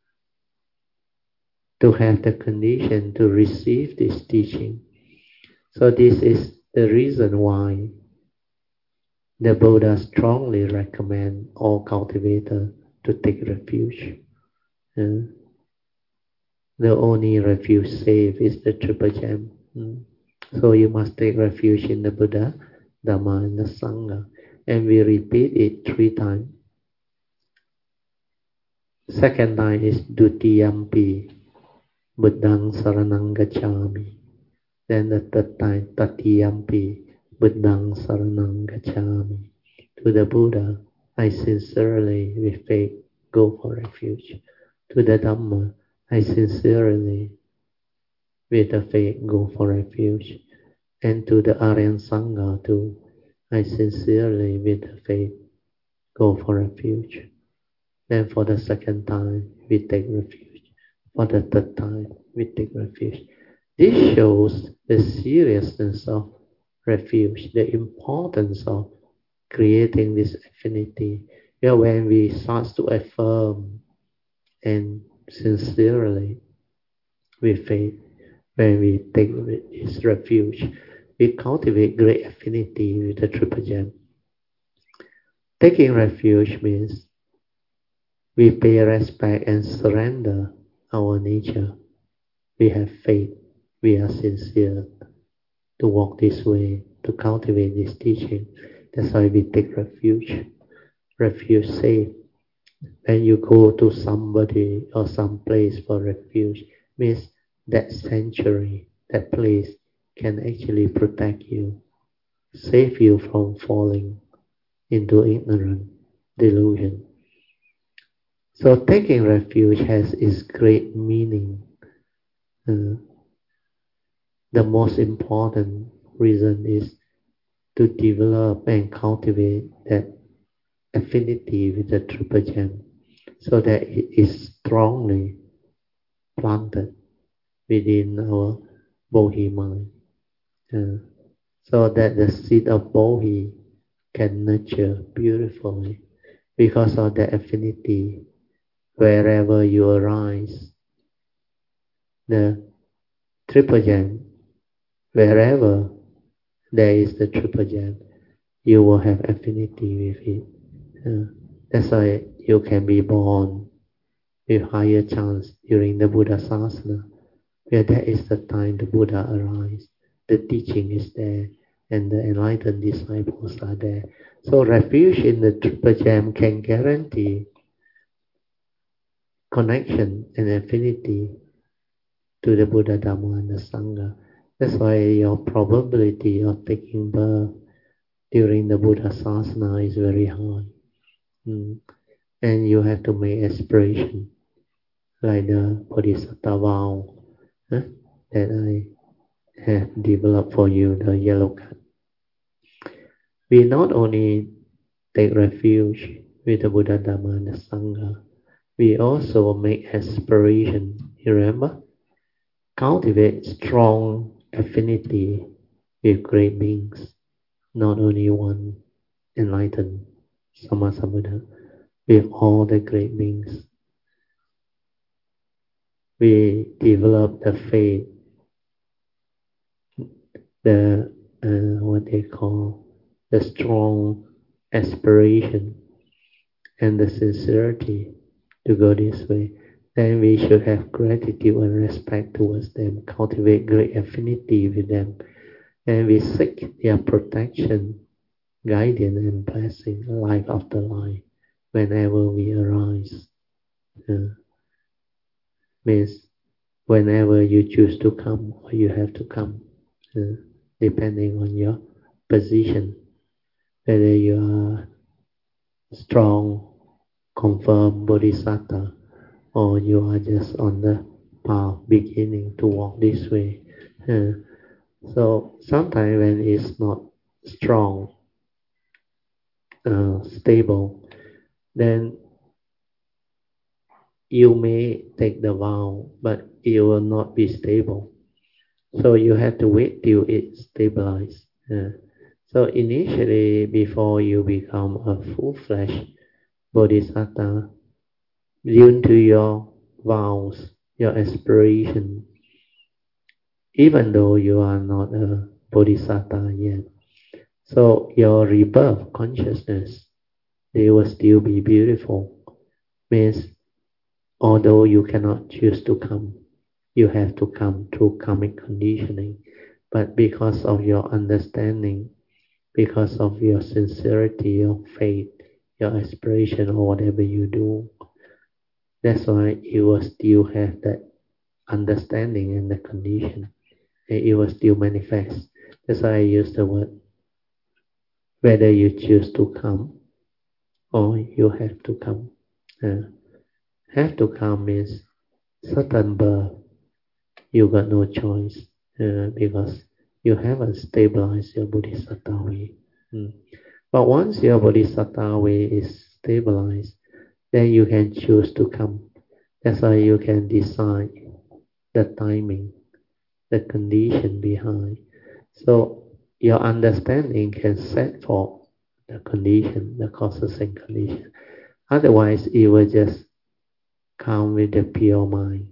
to have the condition to receive this teaching. So this is the reason why the Buddha strongly recommend all cultivators to take refuge. The only refuge safe is the Triple Gem. So you must take refuge in the Buddha, Dhamma, and the Sangha. And we repeat it 3 times. Second time is Dutiyampi. Buddhang Saranang Gacchami. Then the third time, Tatiyampi, Buddhang Saranang Gacchami. To the Buddha, I sincerely, with faith, go for refuge. To the Dhamma, I sincerely, with the faith, go for refuge. And to the Aryan Sangha too, I sincerely, with the faith, go for refuge. Then for the second time, we take refuge. For the third time, we take refuge. This shows the seriousness of refuge, the importance of creating this affinity. When we start to affirm and sincerely with faith, when we take this refuge, we cultivate great affinity with the Triple Gem. Taking refuge means we pay respect and surrender our nature. We have faith. We are sincere to walk this way, to cultivate this teaching. That's why we take refuge. Refuge safe. When you go to somebody or some place for refuge, means that sanctuary, that place can actually protect you, save you from falling into ignorant delusion. So taking refuge has its great meaning. The most important reason is to develop and cultivate that affinity with the Triple Gem so that it is strongly planted within our Bodhi mind. So that the seed of Bodhi can nurture beautifully because of the affinity. Wherever you arise, the Triple Gem, wherever there is the Triple Gem, you will have affinity with it. That's why you can be born with higher chance during the Buddha Sasana, where that is the time the Buddha arises. The teaching is there, and the enlightened disciples are there. So refuge in the Triple Gem can guarantee connection and affinity to the Buddha, Dhamma, and the Sangha. That's why your probability of taking birth during the Buddha Sasana is very high. And you have to make aspiration, like the Bodhisattva vow that I have developed for you, the yellow card. We not only take refuge with the Buddha, Dhamma, and the Sangha, we also make aspiration. You remember? Cultivate strong affinity with great beings, not only one enlightened Sammasambuddha, with all the great beings. We develop the faith, the what they call the strong aspiration and the sincerity to go this way. Then we should have gratitude and respect towards them, cultivate great affinity with them, and we seek their protection, guidance, and blessing life after life whenever we arise. Means whenever you choose to come or you have to come, depending on your position, whether you are strong, confirmed bodhisattva, or you are just on the path beginning to walk this way. So sometimes when it's not strong, stable, then you may take the vow, but it will not be stable. So you have to wait till it stabilizes. So initially, before you become a full-fledged bodhisattva, due to your vows, your aspiration, even though you are not a bodhisattva yet, so your rebirth consciousness, they will still be beautiful. Means, although you cannot choose to come, you have to come through karmic conditioning. But because of your understanding, because of your sincerity, your faith, your aspiration, or whatever you do, that's why you will still have that understanding and the condition. It will still manifest. That's why I use the word, whether you choose to come or you have to come. Have to come means certain birth, you got no choice because you haven't stabilized your bodhisattva way. But once your bodhisattva way is stabilized, then you can choose to come. That's why you can decide the timing, the condition behind. So your understanding can set for the condition, the causes and condition. Otherwise, it will just come with the pure mind.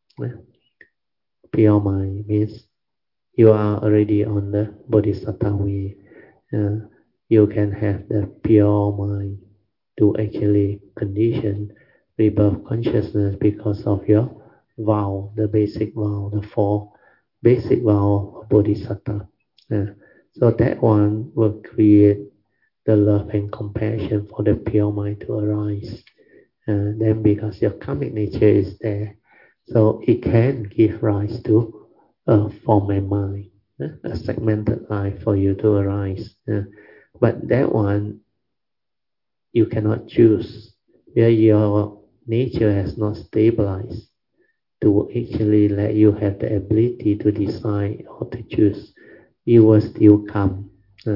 Pure mind means you are already on the bodhisattva way. You can have the pure mind to actually condition rebirth consciousness because of your vow, the basic vow, the four basic vow of bodhisattva. So that one will create the love and compassion for the pure mind to arise. Then because your karmic nature is there, so it can give rise to a form and mind, a segmented life for you to arise. But that one you cannot choose, where your nature has not stabilized to actually let you have the ability to decide or to choose. You will still come,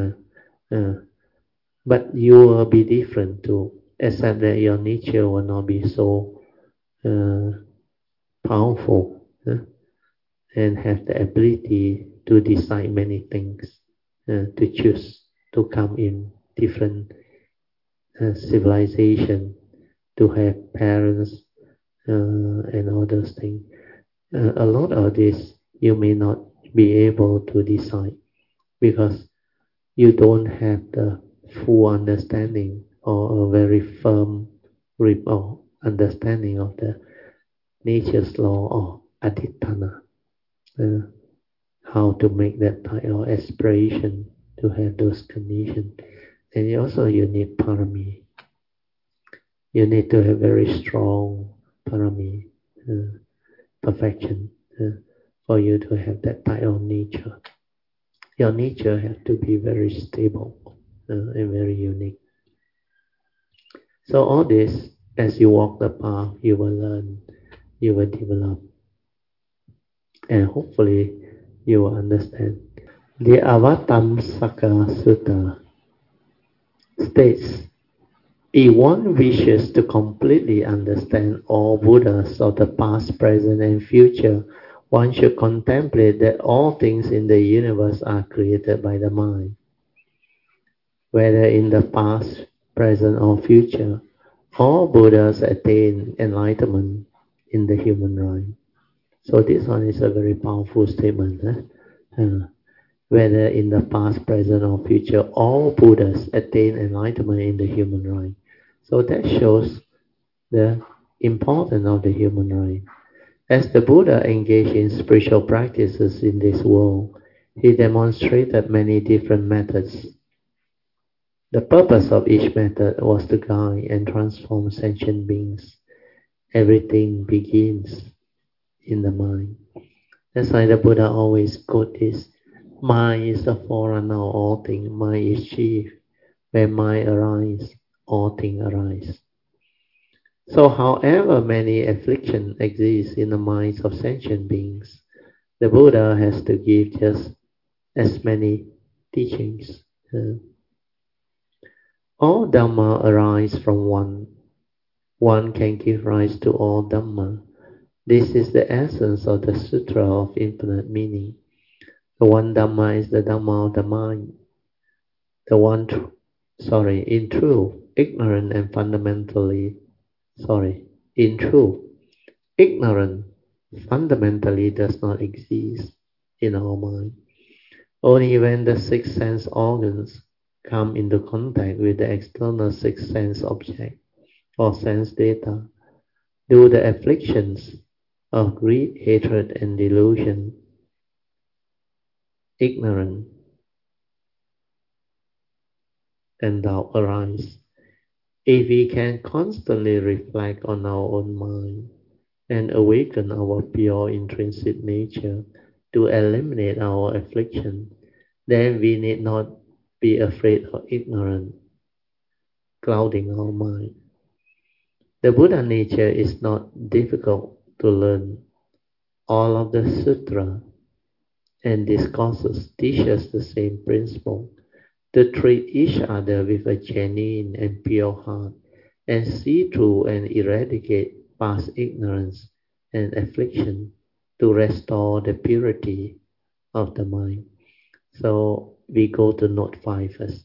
but you will be different too, except that your nature will not be so powerful and have the ability to decide many things, to choose to come in different civilization, to have parents and all those things. A lot of this you may not be able to decide because you don't have the full understanding or a very firm grip or understanding of the nature's law or aditana, how to make that type of aspiration to have those conditions. And also you need parami. You need to have very strong parami, perfection, for you to have that type of nature. Your nature has to be very stable and very unique. So all this, as you walk the path, you will learn, you will develop, and hopefully you will understand. The Avatamsaka Sutta states, if one wishes to completely understand all Buddhas of the past, present, and future, one should contemplate that all things in the universe are created by the mind. Whether in the past, present, or future, all Buddhas attain enlightenment in the human mind. So this one is a very powerful statement. Whether in the past, present, or future, all Buddhas attain enlightenment in the human mind. So that shows the importance of the human mind. As the Buddha engaged in spiritual practices in this world, he demonstrated many different methods. The purpose of each method was to guide and transform sentient beings. Everything begins in the mind. That's why the Buddha always quote this, mind is the forerunner of all things, mind is chief. Where mind arises, all things arise. So however many afflictions exist in the minds of sentient beings, the Buddha has to give just as many teachings. All Dhamma arise from one. One can give rise to all Dhamma. This is the essence of the Sutra of Infinite Meaning. The one Dhamma is the Dhamma of the mind. In truth, ignorant and ignorance fundamentally does not exist in our mind. Only when the six sense organs come into contact with the external six sense object or sense data do the afflictions of greed, hatred, and delusion, ignorance, and doubt arise. If we can constantly reflect on our own mind and awaken our pure intrinsic nature to eliminate our affliction, then we need not be afraid of ignorance clouding our mind. The Buddha nature is not difficult to learn. All of the sutra and discourses teach us the same principle, to treat each other with a genuine and pure heart, and see through and eradicate past ignorance and affliction to restore the purity of the mind. So we go to note 5 first.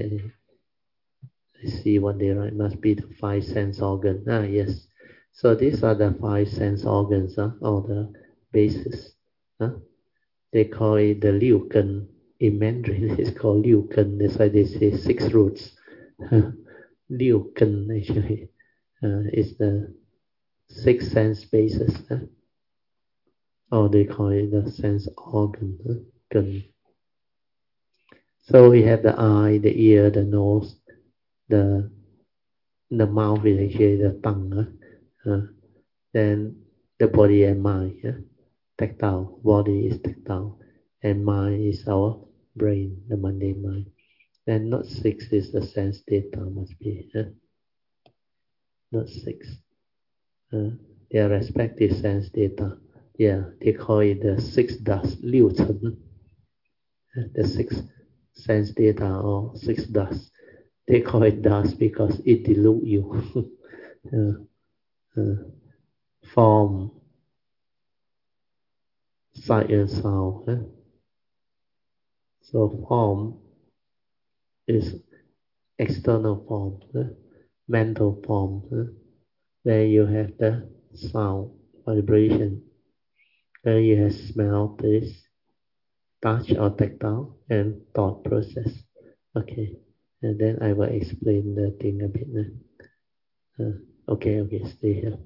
I see what they write. Must be the 5 sense organs. Yes. So these are the 5 sense organs, or the basis. They call it the Liu Ken. In Mandarin, it's called Liu Ken. That's why they say 6 roots. Liu Ken actually is the 6 sense basis. Or they call it the sense organ. Ken. So we have the eye, the ear, the nose, the mouth is actually the tongue. Then the body and mind. Tactile. Body is tactile. And mind is our brain, the mundane mind. Then note 6 is the sense data, must be. Note 6. Their respective sense data. Yeah, they call it the 6 dust, 6层. The 6 sense data or 6 dust. They call it dust because it dilutes you. Form, sight and sound. So form is external form, mental form, where you have the sound, vibration, where you have smell, taste, touch or tactile, and thought process. Okay, and then I will explain the thing a bit. Okay, stay here.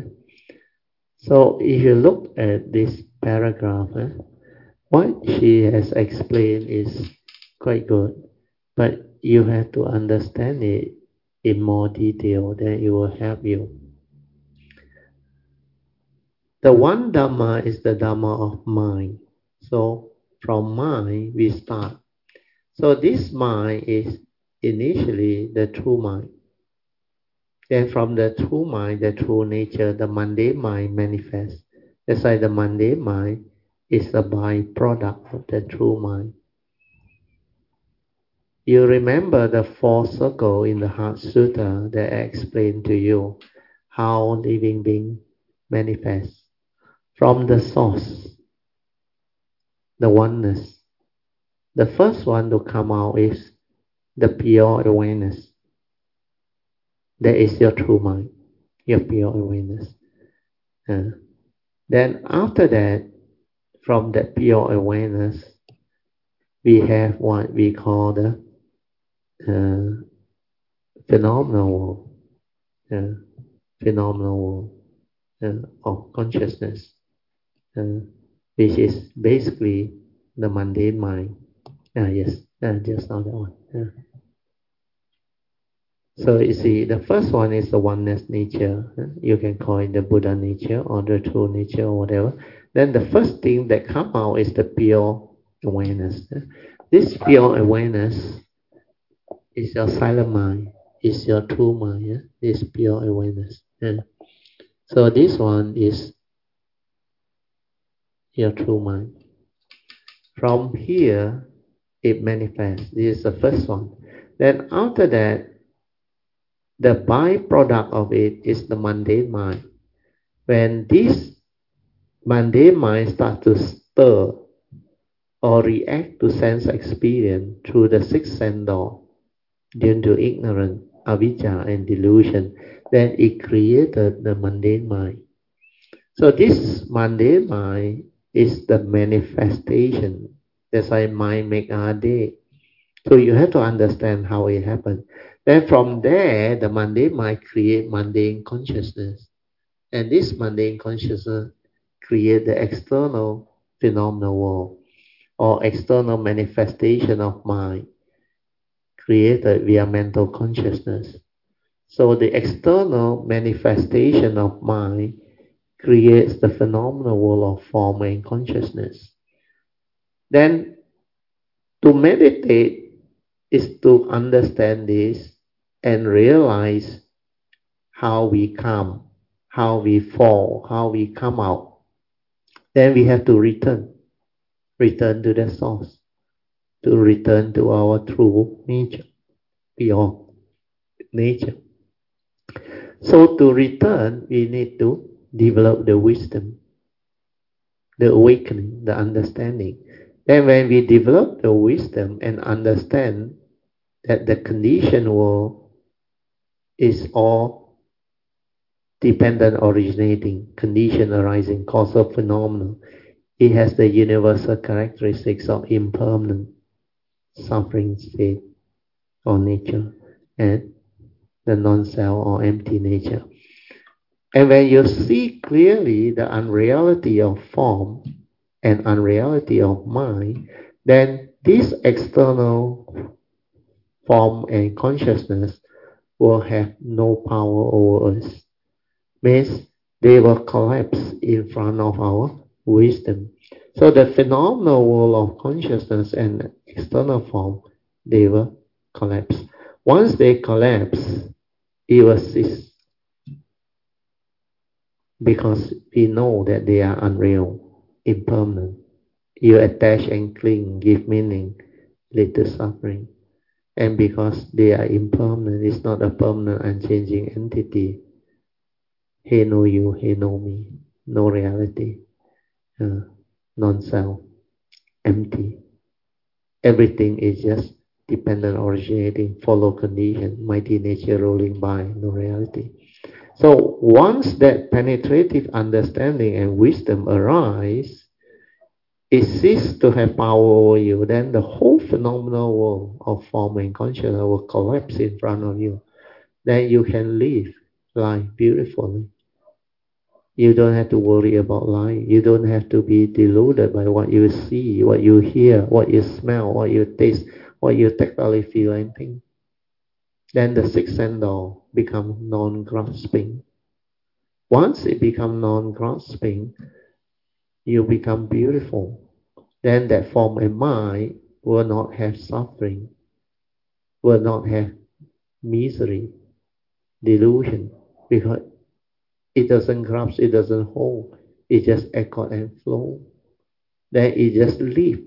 So if you look at this paragraph, what she has explained is quite good, but you have to understand it in more detail, then it will help you. The one Dhamma is the Dhamma of mind. So from mind we start. So this mind is initially the true mind. Then from the true mind, the true nature, the mundane mind manifests. That's why the mundane mind is a byproduct of the true mind. You remember the 4 circles in the Heart Sutta that I explained to you how living being manifests. From the source, the oneness. The first one to come out is the pure awareness. That is your true mind, your pure awareness. Then after that, from that pure awareness, we have what we call the phenomenal world, phenomenal world of consciousness, which is basically the mundane mind. Yes, just now that one. So you see, the first one is the oneness nature. You can call it the Buddha nature or the true nature or whatever. Then the first thing that comes out is the pure awareness. This pure awareness is your silent mind, is your true mind. This pure awareness. So this one is your true mind. From here, it manifests. This is the first one. Then after that, the byproduct of it is the mundane mind. When this mundane mind starts to stir or react to sense experience through the 6th sense door, due to ignorance, avijja and delusion, then it created the mundane mind. So this mundane mind is the manifestation. That's why mind make our day. So you have to understand how it happened. Then from there, the mundane mind create mundane consciousness. And this mundane consciousness create the external phenomenal world or external manifestation of mind created via mental consciousness. So the external manifestation of mind creates the phenomenal world of form and consciousness. Then to meditate is to understand this and realize how we come, how we fall, how we come out. Then we have to return to the source, to return to our true nature, pure nature. So to return, we need to develop the wisdom, the awakening, the understanding. Then when we develop the wisdom and understand that the conditioned world is all dependent originating, condition arising, causal phenomenon, it has the universal characteristics of impermanent suffering state or nature and the non-self or empty nature. And when you see clearly the unreality of form and unreality of mind, then this external form and consciousness will have no power over us. Means they will collapse in front of our wisdom. So the phenomenal world of consciousness and external form, they will collapse. Once they collapse, it will cease. Because we know that they are unreal, impermanent. You attach and cling, give meaning, lead to suffering. And because they are impermanent, it's not a permanent, unchanging entity. He know you, he know me. No reality. Non-self. Empty. Everything is just dependent, originating, follow condition, mighty nature rolling by, no reality. So once that penetrative understanding and wisdom arise, it ceases to have power over you, then the whole phenomenal world of form and consciousness will collapse in front of you. Then you can live life beautifully. You don't have to worry about life. You don't have to be deluded by what you see, what you hear, what you smell, what you taste, what you tactily feel and think. Then the sixth sense door becomes non-grasping. Once it becomes non-grasping, you become beautiful. Then that form and mind will not have suffering, will not have misery, delusion, because it doesn't grasp, it doesn't hold, it just echo and flow. Then it just live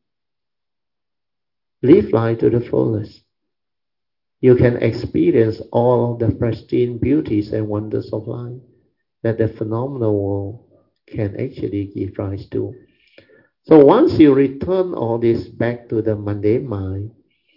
life to the fullest. You can experience all of the pristine beauties and wonders of life that the phenomenal world can actually give rise to. So once you return all this back to the mundane mind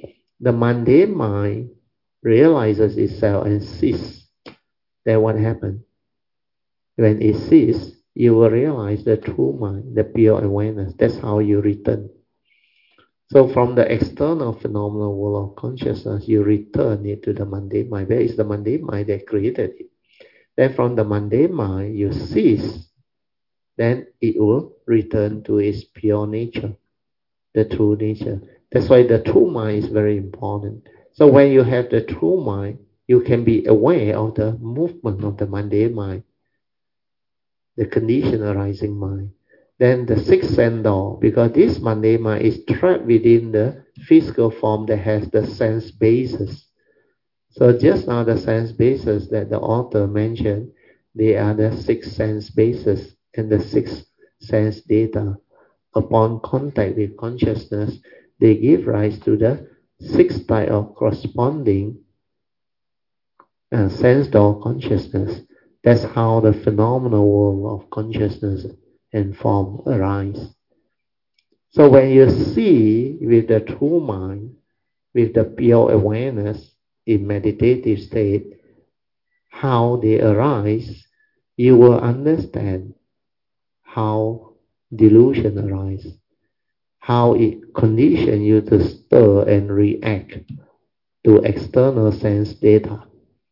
realizes itself and ceases. Then what happened? When it ceases, you will realize the true mind, the pure awareness. That's how you return. So from the external phenomenal world of consciousness, you return it to the mundane mind. Where is the mundane mind that created it? Then from the mundane mind, you cease. Then it will return to its pure nature, the true nature. That's why the true mind is very important. So when you have the true mind, you can be aware of the movement of the mundane mind, the condition arising mind. Then the sixth sense door, because this mundane mind is trapped within the physical form that has the sense basis. So just now the sense basis that the author mentioned, they are the six sense basis and the six sense data. Upon contact with consciousness, they give rise to the six type of corresponding sense door consciousness. That's how the phenomenal world of consciousness and form arise. So when you see with the true mind, with the pure awareness in meditative state, how they arise, you will understand how delusion arises, how it conditions you to stir and react to external sense data.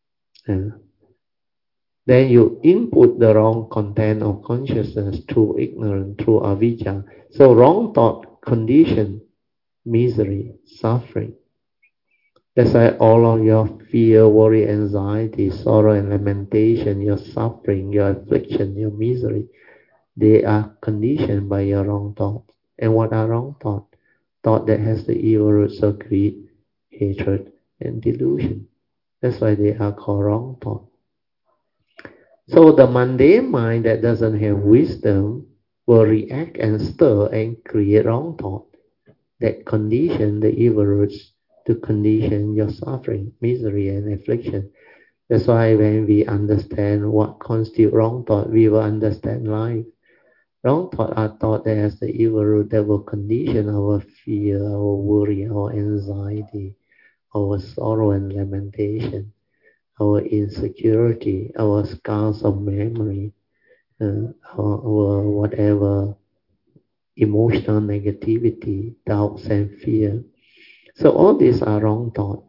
Then you input the wrong content of consciousness through ignorance, through avijja. So wrong thought condition misery, suffering. That's why all of your fear, worry, anxiety, sorrow and lamentation, your suffering, your affliction, your misery, they are conditioned by your wrong thoughts. And what are wrong thoughts? Thought that has the evil roots of greed, hatred, and delusion. That's why they are called wrong thoughts. So the mundane mind that doesn't have wisdom will react and stir and create wrong thought that condition the evil roots to condition your suffering, misery, and affliction. That's why when we understand what constitutes wrong thought, we will understand life. Wrong thoughts are thought that has the evil root that will condition our fear, our worry, our anxiety, our sorrow and lamentation, our insecurity, our scars of memory, our whatever emotional negativity, doubts and fear. So all these are wrong thoughts.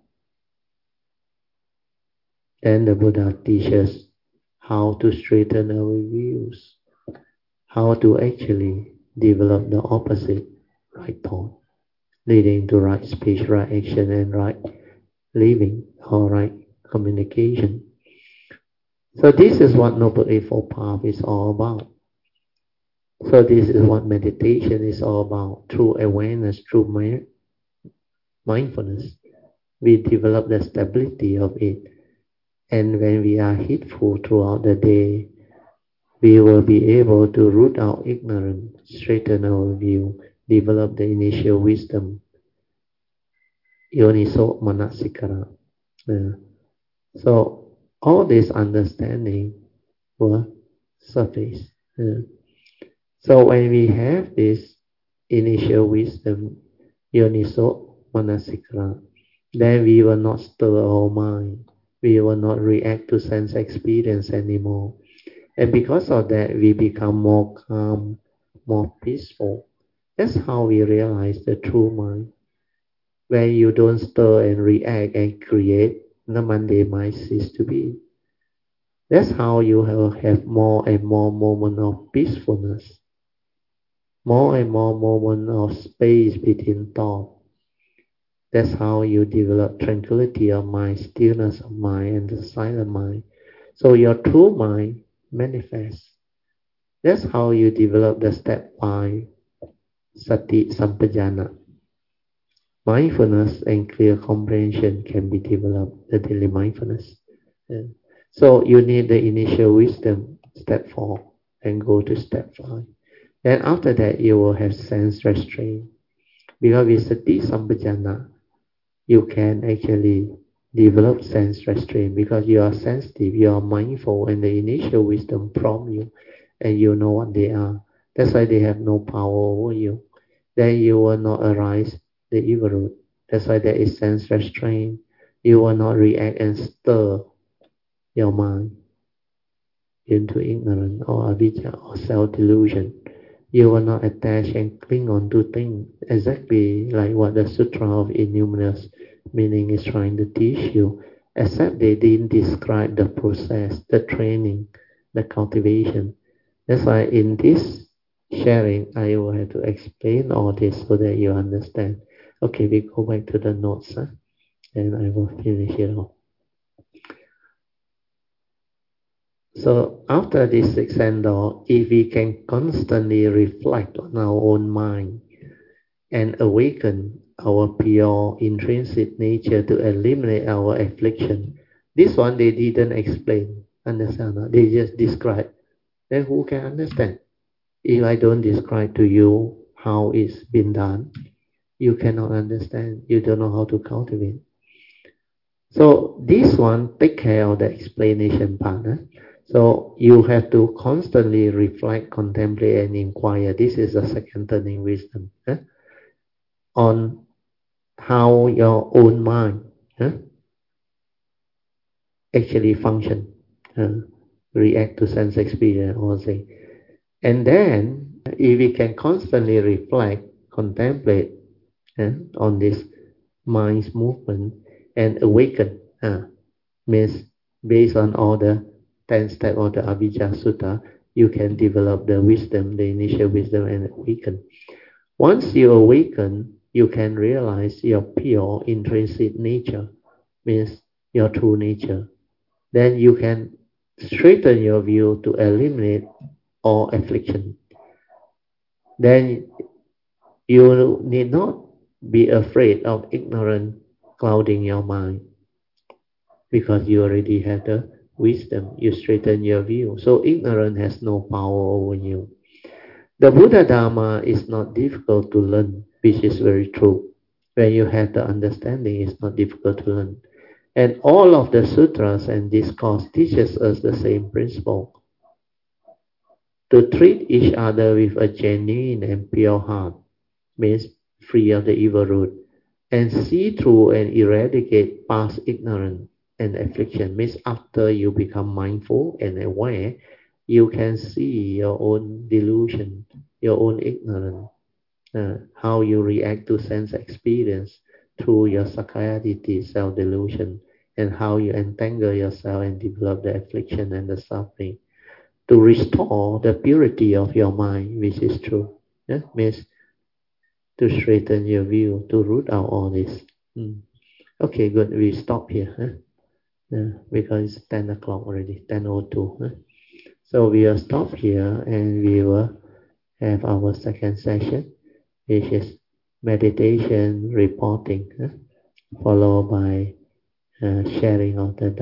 Then the Buddha teaches how to straighten our views, how to actually develop the opposite, right thought, leading to right speech, right action, and right living or right communication. So this is what Noble Eightfold Path is all about. So this is what meditation is all about. Through awareness, through mindfulness, we develop the stability of it. And when we are heedful throughout the day, we will be able to root out ignorance, straighten our view, develop the initial wisdom, yoniso manasikara. So all this understanding will surface. So when we have this initial wisdom, yoniso manasikara, then we will not stir our mind. We will not react to sense experience anymore. And because of that, we become more calm, more peaceful. That's how we realize the true mind. When you don't stir and react and create, the mundane mind ceases to be. That's how you will have more and more moments of peacefulness, more and more moments of space between thought. That's how you develop tranquility of mind, stillness of mind, and the silent mind. So your true mind manifests. That's how you develop the step 5, sati sampajana. Mindfulness and clear comprehension can be developed, the daily mindfulness. So you need the initial wisdom, step 4, and go to step 5. Then after that, you will have sense restraint. Because with sati sampajana, you can actually develop sense restraint because you are sensitive, you are mindful, and the initial wisdom prompt you, and you know what they are. That's why they have no power over you. Then you will not arise the evil root. That's why there is sense restraint. You will not react and stir your mind into ignorance or avijja or self-delusion. You will not attach and cling on to things, exactly like what the Sutra of Innumerous Meaning is trying to teach you, except they didn't describe the process, the training, the cultivation. That's why in this sharing, I will have to explain all this so that you understand. Okay, we go back to the notes, and I will finish it off. So after this 6 door, if we can constantly reflect on our own mind and awaken our pure intrinsic nature to eliminate our affliction, this one they didn't explain, understand? They just describe. Then who can understand? If I don't describe to you how it's been done, you cannot understand. You don't know how to cultivate. So this one take care of the explanation part. So you have to constantly reflect, contemplate, and inquire. This is the second turning wisdom on how your own mind actually function, react to sense experience, or say. And then, if we can constantly reflect, contemplate on this mind's movement and awaken, means based on all the 10 steps of the Avijja Sutta, you can develop the wisdom, the initial wisdom, and awaken. Once you awaken, you can realize your pure intrinsic nature. means your true nature. Then you can straighten your view to eliminate all affliction. Then you need not be afraid of ignorance clouding your mind, because you already have the wisdom. You straighten your view. So ignorance has no power over you. The Buddha Dharma is not difficult to learn, which is very true. When you have the understanding, it's not difficult to learn. And all of the sutras and discourse teaches us the same principle. To treat each other with a genuine and pure heart means free of the evil root, and see through and eradicate past ignorance and affliction means after you become mindful and aware, you can see your own delusion, your own ignorance, how you react to sense experience through your Sakayaditi self-delusion, and how you entangle yourself and develop the affliction and the suffering. To restore the purity of your mind, which is true, means to straighten your view, to root out all this. Okay, good. We stop here. Because it's 10 o'clock already, 10:02. So we will stop here and we will have our second session, which is meditation reporting, followed by sharing of the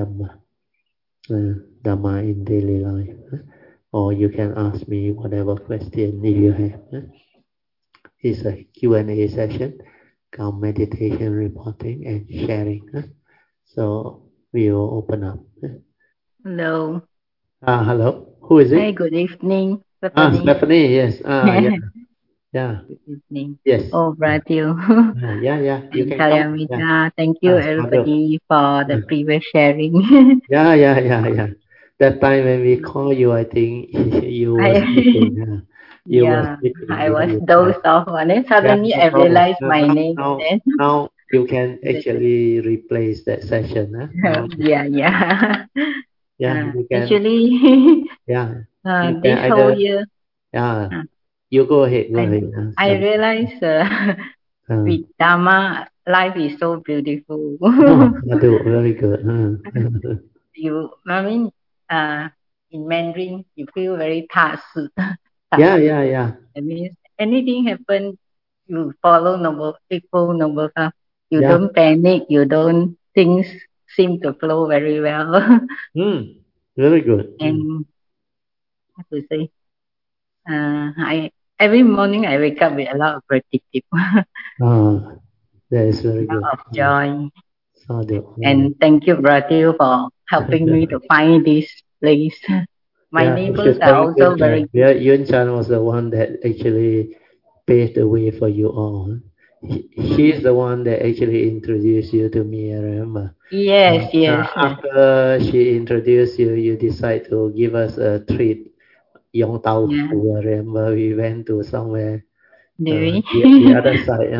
Dhamma in daily life. Or you can ask me whatever question you have. It's a Q&A session called meditation reporting and sharing. So we will open up.
Hello.
Hello. Who is it?
Hi, good evening, Stephanie.
Stephanie, yes. Yeah.
Good evening.
Yes.
Oh, Brazil.
Yeah. You
And
can come.
Kalyamita. Thank you, everybody, for the previous sharing.
Yeah. That time when we call you, I think you were sleeping. You were sleeping.
I was dozed off, and then suddenly I realized my name.
Now you can actually replace that session.
Yeah.
Yeah, you can.
Actually,
Yeah.
this whole year.
Yeah. You go ahead.
I realized with Dharma, life is so beautiful.
Very good.
In Mandarin, you feel very 踏实.
Yeah.
That means anything happen, you follow noble path. You don't panic. You don't, things seem to flow very well.
Very good.
And how to say, every morning I wake up with a lot of gratitude.
That is very good.
A lot of joy.
Sadhu.
And thank you, Brazil, for helping me to find this place. My neighbors are also very good.
Yeah, Yun Chan was the one that actually paved the way for you all. She's the one that actually introduced you to me, I remember.
Yes.
After she introduced you, you decide to give us a treat. Yong Tau Fu, I remember we went to somewhere, the other side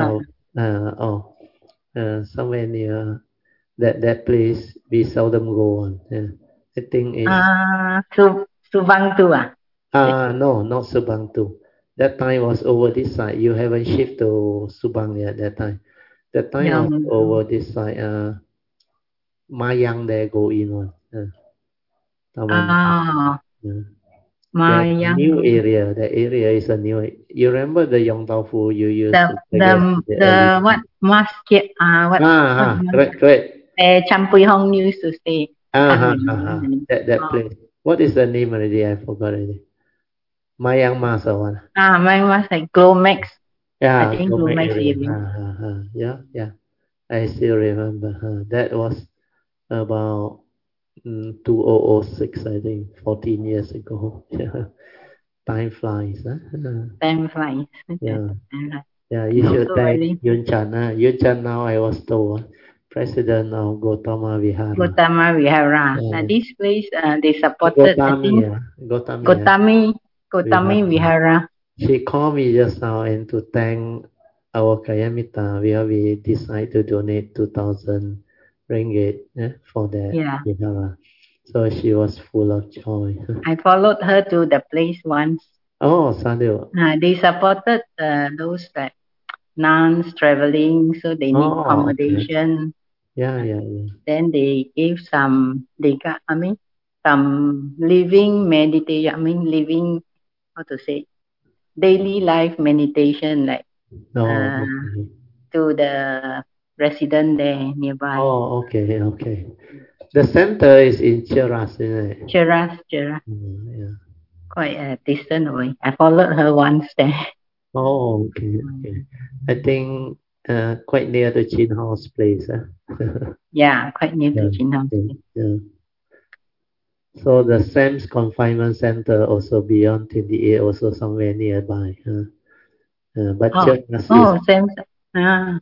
somewhere near that place we seldom go on. I think it's
Subang Tu.
No, not Subang Tu. That time was over this side. You haven't shifted to Subang yet that time. That time was over this side. Mayang there go in one.
Mayang.
New area. The area is a new. You remember the Yong Tau Fu you used
the what masjid?
Correct.
Chan Pui Hong used to stay.
That place. What is the name already? I forgot already. Mayang Mas or what?
Mayang Mas like Glomex.
Yeah,
I think Glomex
area. Yeah. I still remember. That was about 2006, I think, 14 years ago. Yeah. Time flies.
Time flies.
Yeah, you should thank Yun Chan. Yun Chan now, I was told, president of Gautama Vihara.
Gautama Vihara. Now this place, they supported, Gautami Vihara.
She called me just now and to thank our Kayamita, we decided to donate 2,000 ringgit for that Vihara. So she was full of joy.
I followed her to the place once.
Oh, Sadhu.
They supported those nuns traveling, so they need accommodation.
Yeah, yeah, yeah.
Then they give some, some living meditation, living, how to say, daily life meditation, like
Oh,
uh,
okay.
to the resident there nearby.
Oh, okay, okay. The center is in Cheras, isn't it?
Cheras,
Yeah.
quite a distant away. I followed her once there.
Oh, okay, okay. I think quite near the Chin House place.
Yeah, quite near to
Yeah,
Chin House.
yeah, yeah. So the SAM's confinement center also beyond 28, also somewhere nearby. But
Oh,
Cheras is,
oh, same. Ah,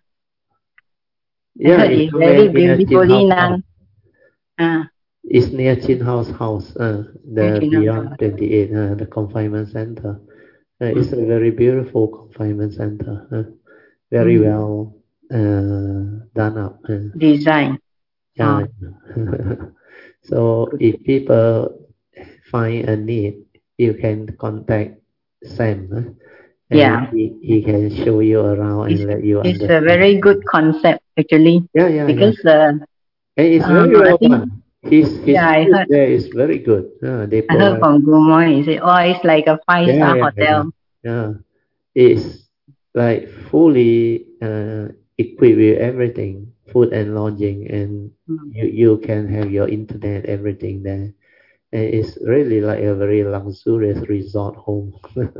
I
yeah,
heard
it's
it's
somewhere
very
near Chin
beautifully
House House.
now. Ah,
It's near Chin House House,
near
the
Chin House.
beyond 28, the confinement center. It's
Mm.
a very beautiful confinement center. Very
Mm.
well done up.
Design.
Yeah.
Oh,
So
good.
if people find a need, you can contact Sam, and
Yeah,
he can show you around
it's
and let you
it's a
understand.
very good concept actually,
Yeah, yeah, yeah.
because
And it's very
I
well
think,
done. His
yeah,
food there is very good. They
I heard
provide.
from Gumoy, he said, oh, it's like a
Yeah,
five-star
yeah, yeah,
hotel.
yeah. It's like fully equipped with everything, food and lodging, and
Mm.
you can have your internet, everything there. And it's really like a very luxurious resort home.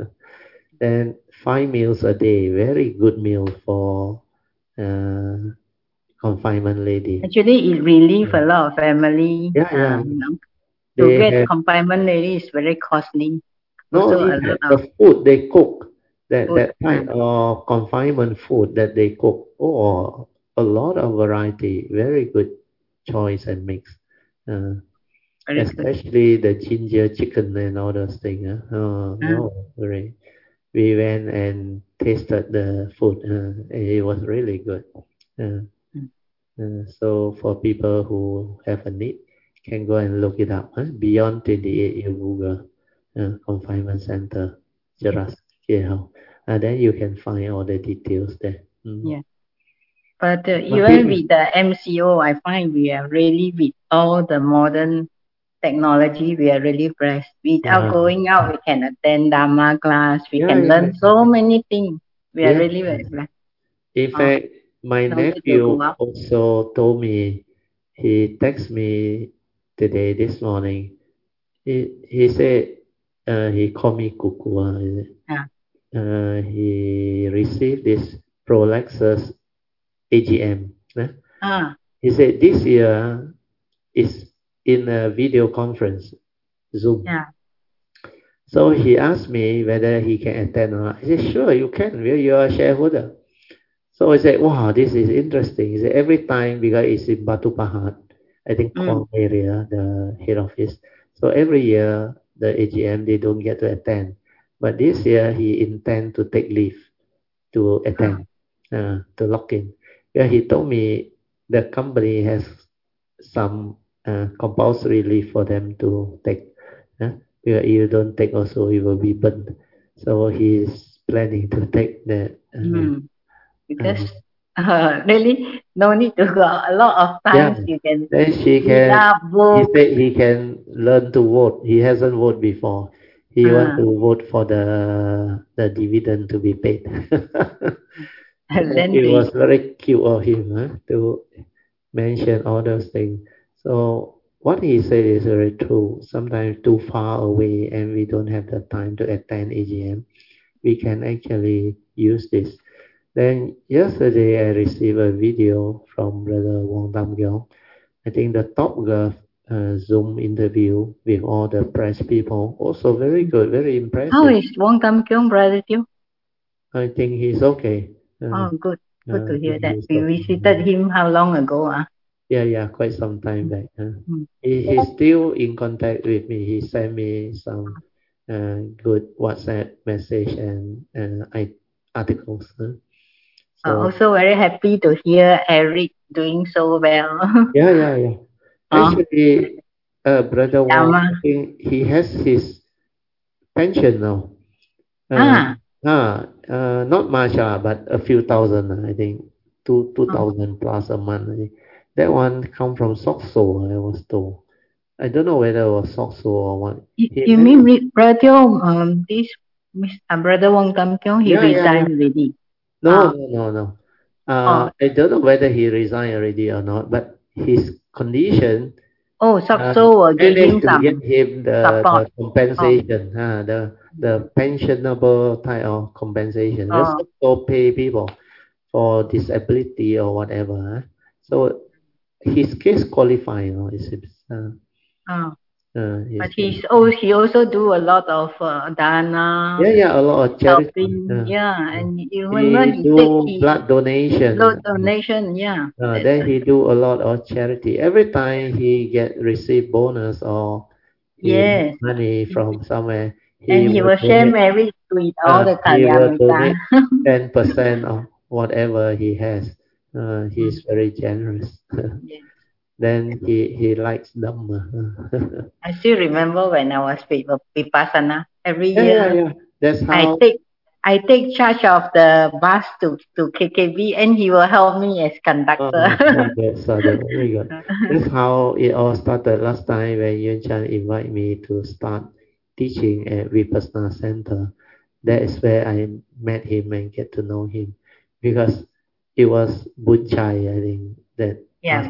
And 5 meals a day, very good meal for uh, confinement lady.
Actually, it relieve a lot of family.
Yeah, yeah.
To
They
get
have
confinement lady is very costly.
not
Also,
only
a lot
that,
of
the food they cook,
food.
that type of confinement food that they cook, oh, a lot of variety, very good choice and mix. Uh,
Very good.
Especially the ginger chicken and all those things. Oh,
Uh,
no, very. We went and tasted the food. It was really good. Uh,
mm.
so for people who have a need, can go and look it up. Beyond 28, you Google confinement center, Cheras, KL. Then you can find all the details there.
Yeah. But
But
even with the MCO, I find we are really with all the modern technology, we are really blessed. Without
yeah,
going out, we can attend Dharma class. We
yeah,
can
yeah,
learn so many things. We are
yeah.
really very blessed.
In
Oh,
fact, my
no need to go
nephew
out.
also told me, he texted me today, this morning. He said, he called me Kuku.
Yeah.
He received this Prolexus AGM.
Ah,
He said this year is in a video conference, Zoom.
yeah.
So he asked me whether he can attend or not. I said, sure, you can. You are a shareholder. So I said, wow, this is interesting. He said, every time, because it's in Batu Pahat, I think
Mm.
Kuang area, the head office. So every year, the AGM, they don't get to attend. But this year, he intend to take leave to
Ah,
attend, to log in. Yeah, he told me the company has some compulsory leave for them to take. Because you don't take also, you will be burned. So he's planning to take that.
mm. Because
Uh,
really, no need to go out. A lot of
Yeah,
times you can
then
read up
he
book.
said he can learn to vote. He hasn't voted before. He want
Ah,
to vote for the dividend to be paid. So
learn
it
to
was very cute of him to mention all those things. So what he said is very true. Sometimes too far away and we don't have the time to attend AGM. We can actually use this. Then yesterday I received a video from Brother Wong Tam Gyong. I think the Top Golf Zoom interview with all the press people also very good, very
How
impressive.
is Wong Tam Kyung, brother Teo?
I think he's okay.
Oh, good. Good
I
to hear
think
that.
he's
We
okay.
visited him how long ago?
Yeah, yeah, quite some time back.
Mm.
He's still in contact with me. He sent me some good WhatsApp message and articles. So
Also very happy to hear Eric doing so well.
yeah, yeah, yeah.
Oh,
Actually, Brother Wong,
Dharma.
I think he has his pension now. Uh,
Ah,
Not much, but a few thousand, I think, two
oh,
thousand plus a month. I think. That one come from Sokso, I was told. I don't know whether it was Sokso or what.
You mean Brother this Brother Wong Tam Kiong, he
Yeah.
resigned already.
No.
Oh.
I don't know whether he resigned already or not, but his condition
Sokso will give him
managed to
some
get him the
support.
compensation, the pensionable type of compensation. Just to pay people for disability or whatever. So his case qualified, it seems.
But he also do a lot of dana.
A lot of charity.
Helping, and you remember
He
he said
do blood donation.
Blood donation,
Then he do a lot of charity. Every time he receive bonus or he money from somewhere,
and he will share merit with all the
he will
Kalyamita.
donate 10% of whatever he has. He's very generous. Then he likes Dhamma.
I still remember when I was with Vipassana every year.
Yeah. That's how
I take charge of the bus to KKV, and he will help me as conductor.
Very good. That's how it all started last time when Yuen Chan invited me to start teaching at Vipassana Center. That is where I met him and get to know him, because it was Bunchai, I think, that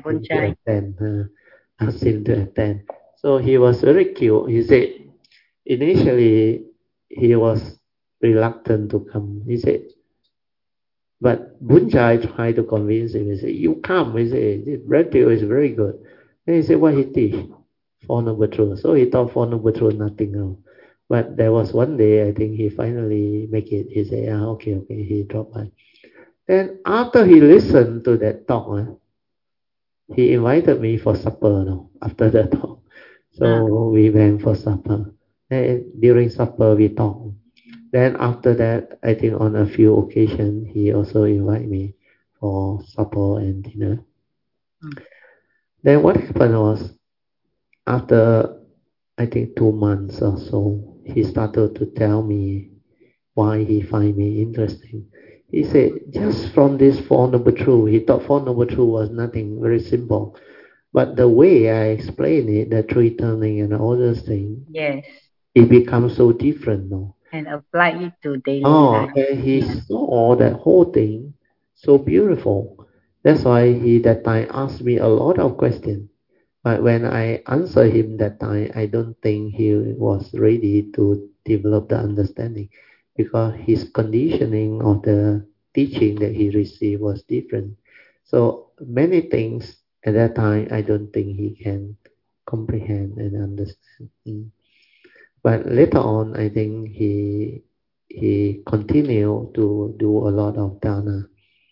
asked him to attend. So he was very cute. He said initially he was reluctant to come. He said, but Bunchai tried to convince him. He said, you come. He said, Red Pill is very good. Then he said, what he teach? Four Noble Truths. So he thought Four Noble Truths, nothing else. But there was one day, I think he finally make it. He said, okay, he dropped by. Then after he listened to that talk, he invited me for supper after the talk. So we went for supper. And during supper, we talked. Then after that, I think on a few occasions, he also invited me for supper and dinner. Then what happened was, after I think 2 months or so, he started to tell me why he find me interesting. He said, just from this Four Noble Truths, he thought Four Noble Truths was nothing, very simple. But the way I explain it, the three turning and all those things, it becomes so different now.
And apply it to daily life.
And he saw that whole thing so beautiful. That's why he that time asked me a lot of questions. But when I answered him that time, I don't think he was ready to develop the understanding, because his conditioning of the teaching that he received was different. So many things at that time, I don't think he can comprehend and understand. But later on, I think he continued to do a lot of dana.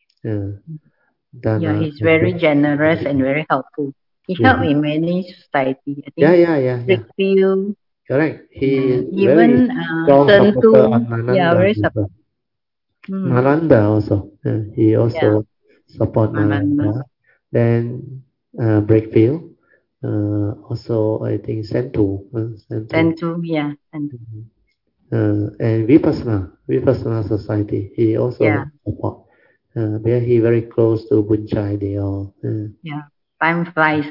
He's very generous and very helpful. He helped in many society. I think Brickfield.
Correct. He
even Sentu. Very
support. Nalanda also. He also support Nalanda. Then Brickfield. Also, I think Sentu.
Sentu.
And Vipassana Society. He also support. Where he very close to Bunchai. They all.
Time flies.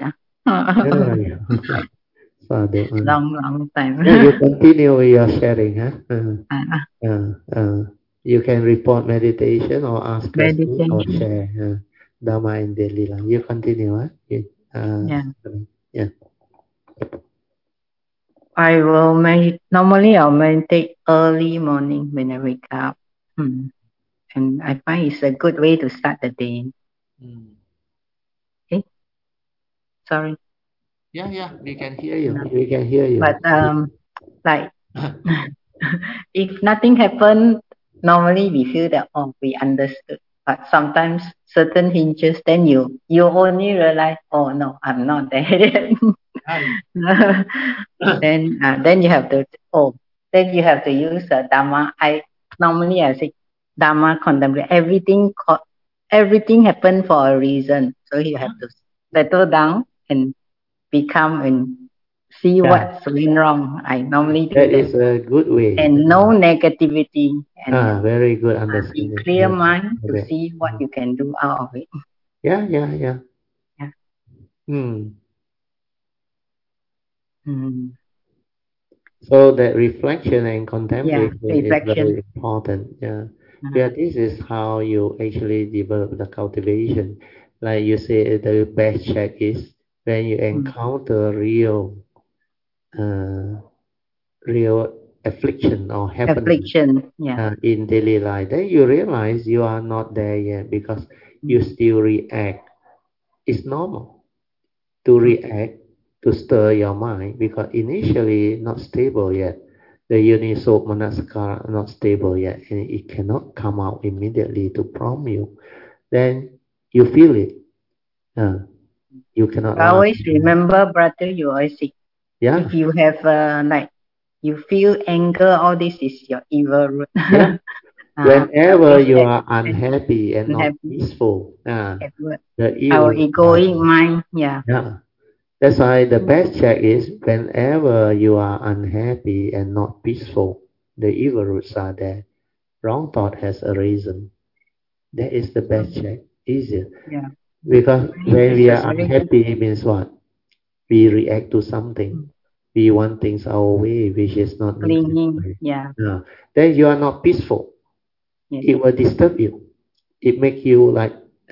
Long time.
You continue with your sharing, you can report meditation or ask questions or share Dharma in daily life. You continue,
I will normally I'll meditate early morning when I wake up. And I find it's a good way to start the day. Okay? Sorry.
Yeah, we can hear you. We can hear you.
But like if nothing happened, normally we feel that we understood. But sometimes certain hinges, then you only realize, oh no, I'm not there yet. Then you have to then you have to use Dhamma. I say Dhamma contemplate. Everything happened for a reason. So you have to settle down and become and see what's going wrong. I normally do
that. That is a good way.
And no negativity. And
very good understanding.
Clear mind to see what you can do out of it.
Yeah. Mm.
Mm.
So that reflection and
Yeah,
contemplation is
reflection.
very important. Yeah. Yeah, this is how you actually develop the cultivation. Like you say, the best check is when you encounter uh, real affliction or happening
Affliction. Yeah.
in daily life. Then you realize you are not there yet because you still react. It's normal to react, to stir your mind because initially not stable yet. The Unisoc Manasikara not stable yet and it cannot come out immediately to prompt you. Then you feel it. You cannot
I
lie.
always remember, brother, you always say,
Yeah,
if you have like you feel anger, all this is your evil root.
yeah.
I
Whenever
always
you
said
are unhappy and not
unhappy,
peaceful,
everywhere.
the
Our
evil are
egoic mind, yeah.
yeah. That's why the best check is whenever you are unhappy and not peaceful, the evil roots are there. Wrong thought has arisen. That is the best check. Easier.
Yeah.
Because when
This
we
is
are
very good.
unhappy, it means what? We react to something. We want things our way, which is not
Clinging,
necessary.
yeah.
Then you are not peaceful.
Yes.
It will disturb you. It make you like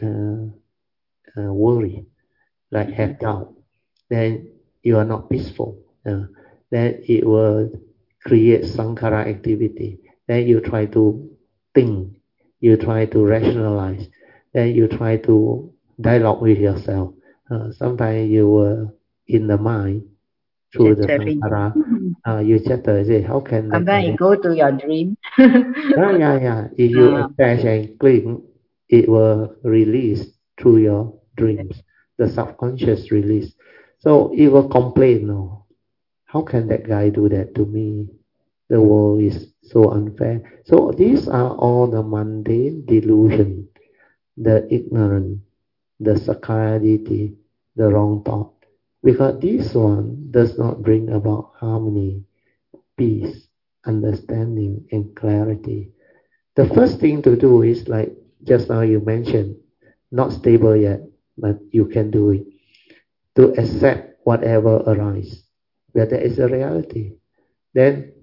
worry, like have doubt. Then you are not peaceful. Then it will create sankhara activity. Then you try to think, you try to rationalize, then you try to dialogue with yourself. Sometimes you were in the mind through the
Chattering.
sankhara. You chatter, say, how can that
Sometimes
guy?
you go to your dream.
Yeah. If you
uh,
attach and cling, it will release through your dreams, the subconscious release. So it will complain, no, how can that guy do that to me? The world is so unfair. So these are all the mundane delusion, the ignorance, the sakkayaditthi, the wrong thought. Because this one does not bring about harmony, peace, understanding, and clarity. The first thing to do is like just now you mentioned, not stable yet, but you can do it. To accept whatever arises, that there is a reality. Then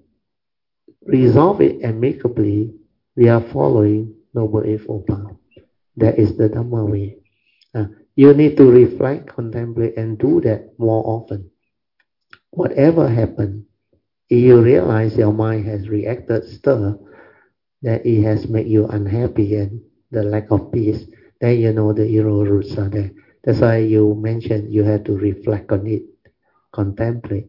resolve it amicably. We are following Noble Eightfold Path. That is the Dhamma way. You need to reflect, contemplate, and do that more often. Whatever happened, if you realize your mind has reacted, stir, that it has made you unhappy and the lack of peace, then you know the evil roots are there. That's why you mentioned you have to reflect on it, contemplate,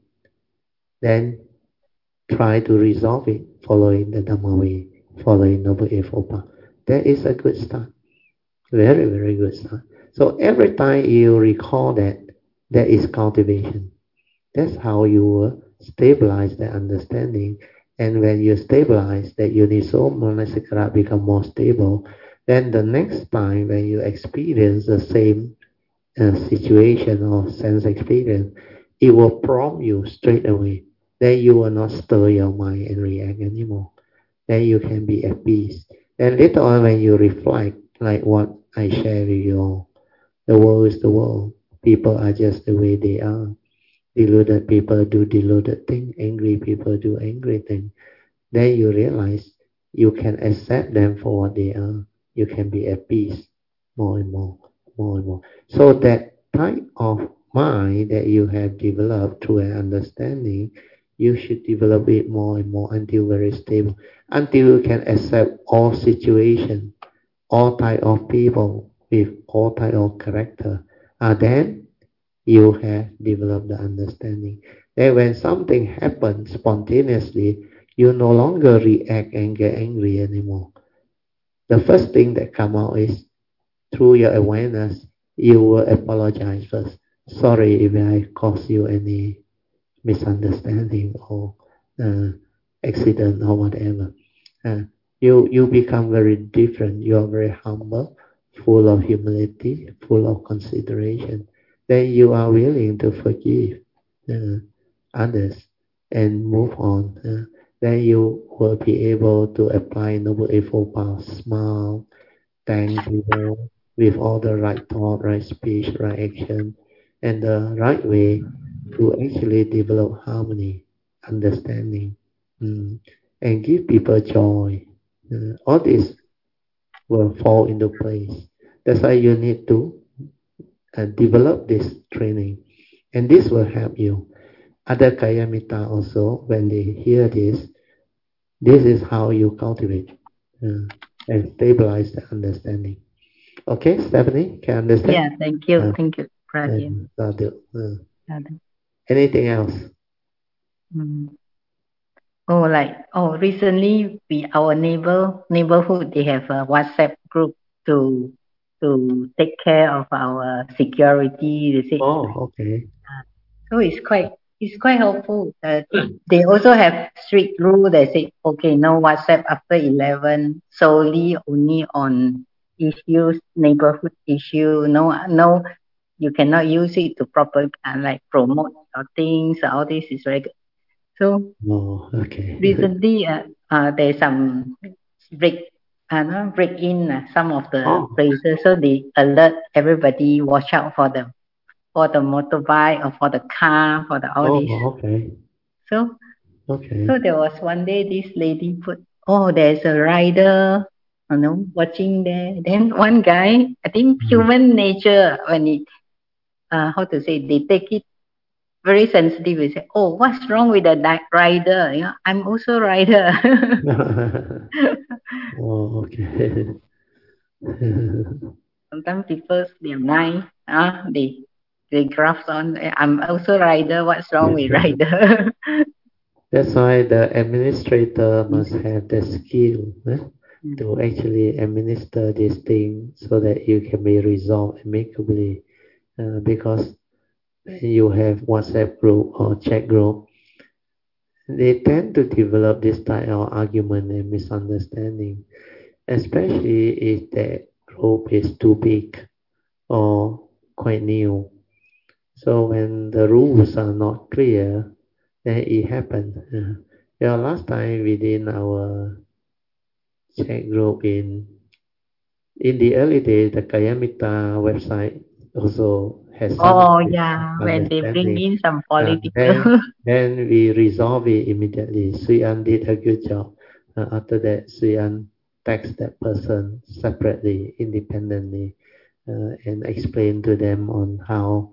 then try to resolve it following the Dhamma way, following Noble Eightfold Path. That is a good start. Very, very good start. So every time you recall that, that is cultivation. That's how you will stabilize the understanding. And when you stabilize that Uniso Manasikara become more stable, then the next time when you experience the same situation or sense experience, it will prompt you straight away. Then you will not stir your mind and react anymore. Then you can be at peace. Then later on when you reflect, like what I share with you all, the world is the world. People are just the way they are. Deluded people do deluded thing. Angry people do angry thing. Then you realize you can accept them for what they are. You can be at peace more and more, more and more. So that type of mind that you have developed through an understanding, you should develop it more and more until very stable, until you can accept all situations, all type of people with all type of character. Then you have developed the understanding that when something happens spontaneously, you no longer react and get angry anymore. The first thing that come out is through your awareness, you will apologize first. Sorry if I caused you any misunderstanding or uh, accident or whatever. Uh, you become very different. You are very humble, full of humility, full of consideration. Then you are willing to forgive uh, others and move on. Then you will be able to apply Noble Eightfold Path, smile, thank people with all the right thought, right speech, right action. and the right way to actually develop harmony, understanding, and give people joy. All this will fall into place. That's why you need to develop this training, and this will help you. Other Kayamita also, when they hear this is how you cultivate and stabilize the understanding. Okay, Stephanie, can you understand?
Yeah, thank you, Prajin.
Anything else?
Recently our neighborhood, they have a WhatsApp group to take care of our security. They say,
okay.
so it's quite helpful. They also have strict rule. They say, okay, no WhatsApp after 11, solely only on issues, neighborhood issue. No, you cannot use it to like promote your things. All this is very good. So
okay.
recently, there's some break in some of the places, so they alert everybody, watch out for the motorbike or for the car, for the all this.
Okay.
So there was one day this lady put, there's a rider, watching there. Then one guy, I think human nature, when it, how to say, they take it very sensitive. We say, what's wrong with the rider? I'm also a rider.
Okay.
Sometimes people, their mind, they grasp on, I'm also a rider. What's wrong with rider?
That's why the administrator must have the skill to actually administer this thing so that you can be resolved amicably. Because you have WhatsApp group or chat group, they tend to develop this type of argument and misunderstanding, especially if the group is too big or quite new. So when the rules are not clear, then it happens. Last time within our chat group in the early days, the Kayamita website also has some
when they bring in some political.
then we resolve it immediately. Sui An did a good job. After that, Sui An text that person separately, independently, and explain to them on how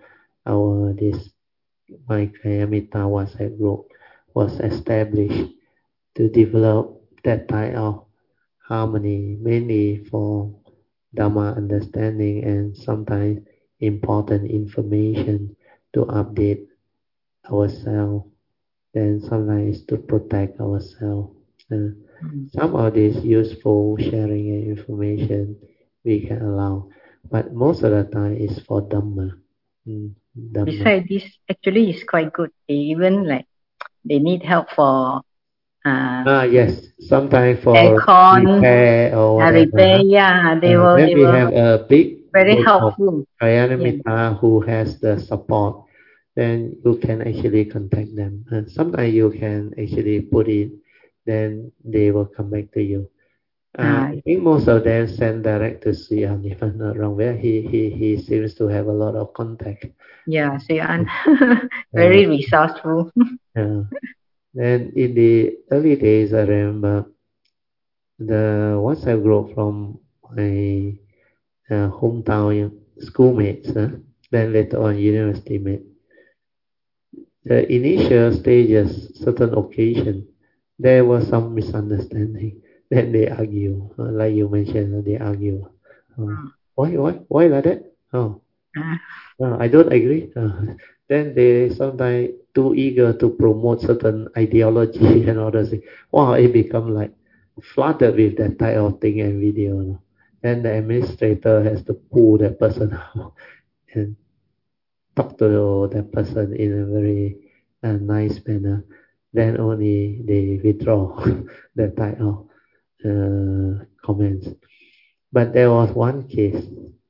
my Kayamita WhatsApp group was established to develop that type of harmony, mainly for Dharma understanding and sometimes important information to update ourselves, then sometimes to protect ourselves. Some of this useful sharing and information we can allow, but most of the time is for Dhamma.
Besides this, actually is quite good. They even like they need help for
yes, sometimes for
aircon,
repair or whatever.
Repair, they will.
Then we have a big
very
group
helpful.
of Kayanamita who has the support. Then you can actually contact them. And sometimes you can actually put it, then they will come back to you. I think most of them send direct to Sian, if I'm not wrong. Where he seems to have a lot of contact.
Yeah, Sian, very resourceful.
Then in the early days, I remember the WhatsApp group from my hometown schoolmates, then later on university mates. The initial stages, certain occasion, there was some misunderstanding. Then they argue, like you mentioned, they argue. Why like that? I don't agree. Then they sometimes too eager to promote certain ideology and all that. Wow, it become like flooded with that type of thing and video. Then the administrator has to pull that person out and talk to that person in a very nice manner. Then only they withdraw that type of comments. But there was one case.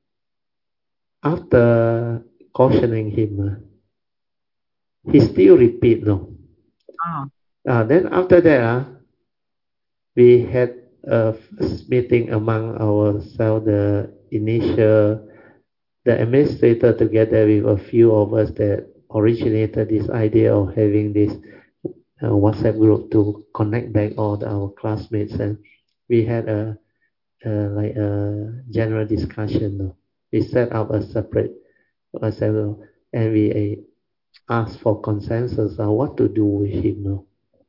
After cautioning him, he still repeat no. Then after that, we had a first meeting among ourselves, the the administrator, together with a few of us that originated this idea of having this WhatsApp group to connect back all our classmates, and we had a general discussion. We set up a separate WhatsApp group, and we asked for consensus on what to do with him.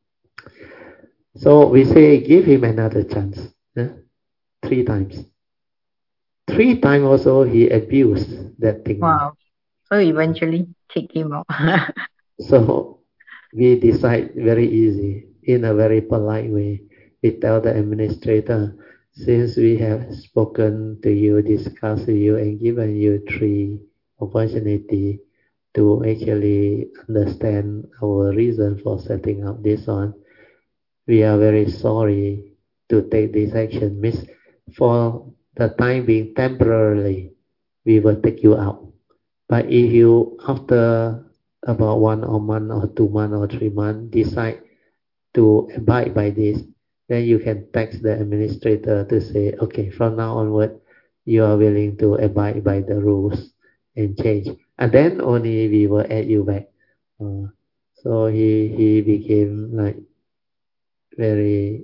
So we say give him another chance. 3 times. 3 times also he abused that thing.
Wow. So eventually kick him out.
So we decide very easy, in a very polite way. We tell the administrator, since we have spoken to you, discussed with you, and given you 3 opportunity to actually understand our reason for setting up this one, we are very sorry to take this action. Miss, for the time being, temporarily, we will take you out. But if you, after about 1 month or 2 months or 3 months, decide to abide by this, then you can text the administrator to say, okay, from now onward, you are willing to abide by the rules and change. And then only we will add you back. So he became like very,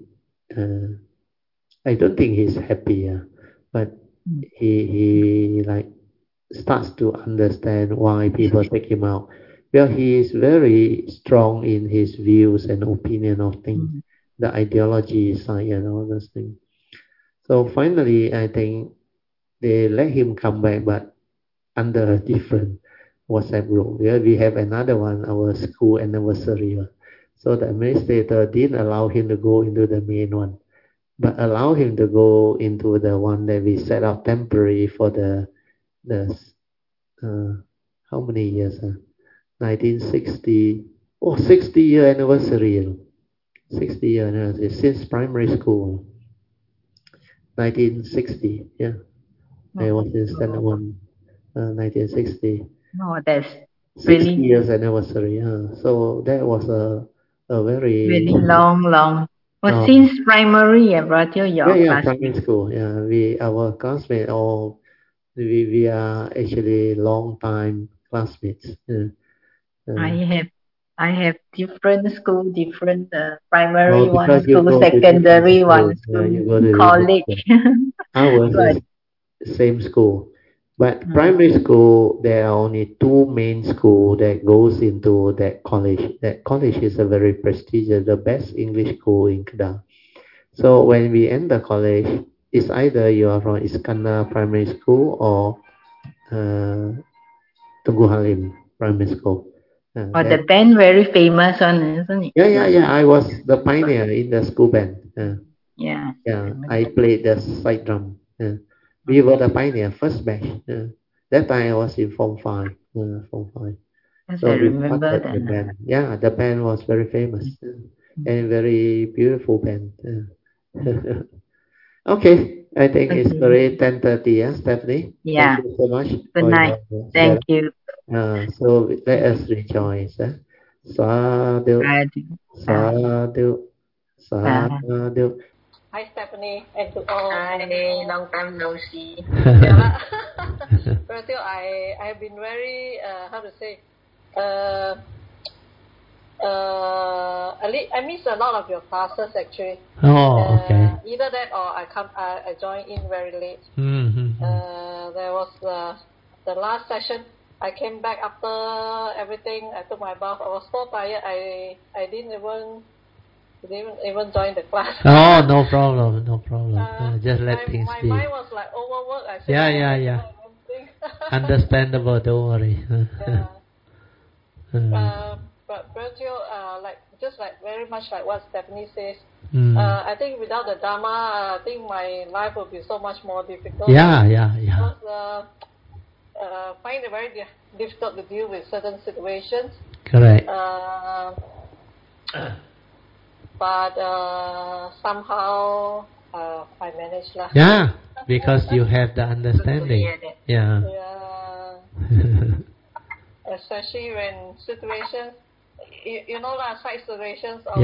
I don't think he's happy, but he like starts to understand why people take him out. Well, he is very strong in his views and opinion of things, the ideology side and all those things. So finally, I think they let him come back, but under a different WhatsApp group. We have another one, our school anniversary. So the administrator didn't allow him to go into the main one, but allow him to go into the one that we set up temporary for the how many years? 1960. 60-year anniversary. 60-year anniversary since primary school. 1960. Yeah, I was in standard 1. 1960.
No, that's
60
really
years anniversary. So that was a very
really long. Well, since primary, brought your class.
Primary school. Yeah, our classmates all we are actually long time classmates.
I have different school, different primary one
school,
secondary one school, college.
Ours is same school. But primary school, there are only 2 main schools that goes into that college. That college is a very prestigious, the best English school in Kedah. So when we enter college, it's either you are from Iskandar Primary School or Tunku Halim Primary School.
The band very famous one, isn't it?
Yeah. I was the pioneer in the school band.
Yeah,
I played the side drum. We were the pioneer, first batch. That time I was in Form 5. Form 5.
Yes, so I remember that.
The band. Yeah, the band was very famous and very beautiful band. Okay, I think it's already 10:30. Stephanie.
Yeah.
Thank you so much.
Good night. Thank you.
So let us rejoice. Sadhu. Sadhu. Sadhu.
Hi Stephanie and to all.
Hi, long time no see.
But I have been very how to say I miss a lot of your classes actually.
Okay.
Either that or I joined in very late. There was the last session. I came back after everything. I took my bath. I was so tired. I didn't even join the class.
Oh, no problem. Just let things be.
My mind was like overworked. I said,
yeah. Understandable. Don't worry.
But Bertio, like very much like what Stephanie says. I think without the Dharma, I think my life would be so much more difficult.
Yeah.
Because find it very difficult to deal with certain situations.
Correct.
But somehow I managed lah.
Yeah, because you have the understanding. Yeah.
Especially when situations, you know lah, side situations or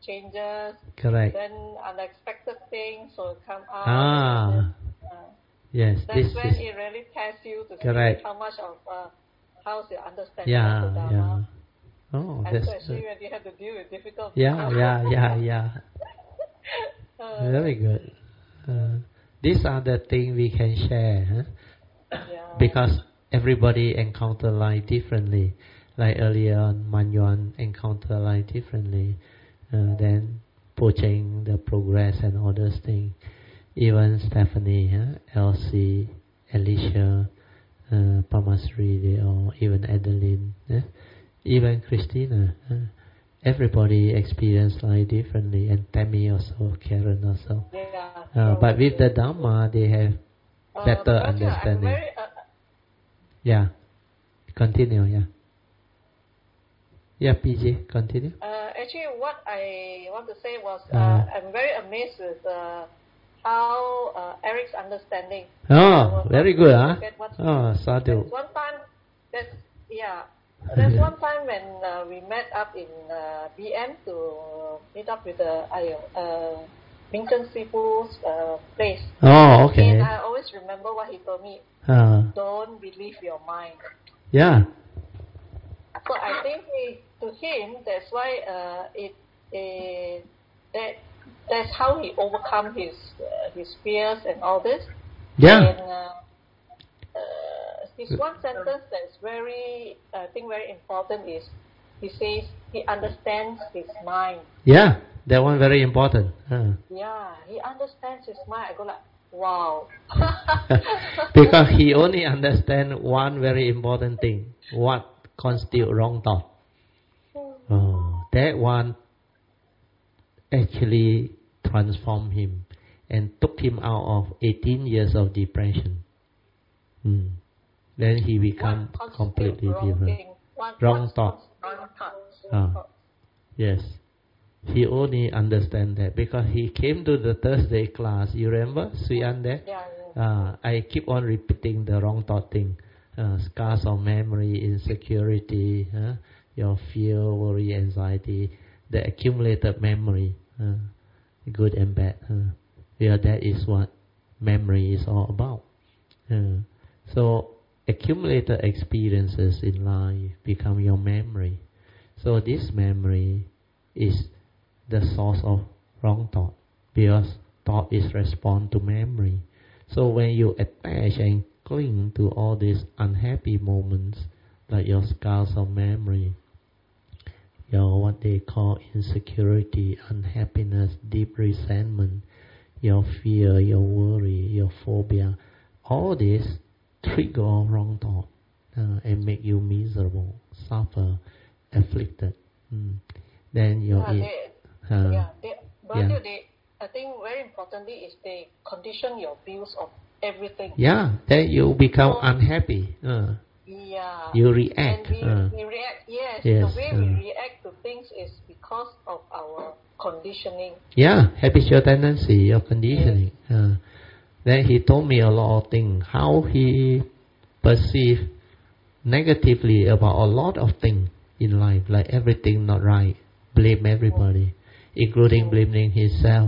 changes.
Correct.
Then unexpected things will come out.
Yes.
That's when it really tests you to see how much of how's your understanding of the Dharma.
Oh, that's
especially when you have to deal with difficult
people. Yeah. Very good. These are the things we can share, huh? Because everybody encounter life differently. Like earlier on, Manyuan encounter life differently. Then Pocheng, the progress and all those things. Even Stephanie, Elsie, Alicia, Pamasri, they all, even Adeline, even Christina. Everybody experience life differently, and Tammy also, Karen also. But with the Dhamma, they have better understanding. Continue, PJ, continue.
Actually, what I want to say was, I'm very amazed with how Eric's understanding.
Very good, huh? Sadhu.
There's one time when we met up in BM to meet up with Minchen Sifu's place.
Okay.
And I always remember what he told me. Don't believe your mind.
Yeah.
So I think to him, that's why that's how he overcome his fears and all this.
Yeah.
And his one sentence that's very important is, he says he understands his mind.
Yeah, that one very important.
Yeah, he understands his mind. I go like, wow.
Because he only understands one very important thing. What constitutes wrong thought. That one actually transformed him and took him out of 18 years of depression. Then he became completely different. Wrong thought. Yes. He only understands that because he came to the Thursday class. You remember, Suyan there? I keep on repeating the wrong thought thing. Scars of memory, insecurity, your fear, worry, anxiety, the accumulated memory, good and bad. That is what memory is all about. So accumulated experiences in life become your memory. So this memory is the source of wrong thought, because thought is response to memory. So when you attach and cling to all these unhappy moments, like your scars of memory, your what they call insecurity, unhappiness, deep resentment, your fear, your worry, your phobia, all this trigger wrong thought and make you miserable, suffer, afflicted. Then
I think very importantly is they condition your views of everything.
Yeah, then you become unhappy. You react.
And we react. Yes. The way we react to things is because of our conditioning.
Yeah, habitual tendency, your conditioning. Yes. Then he told me a lot of things, how he perceived negatively about a lot of things in life, like everything not right, blame everybody, including blaming himself.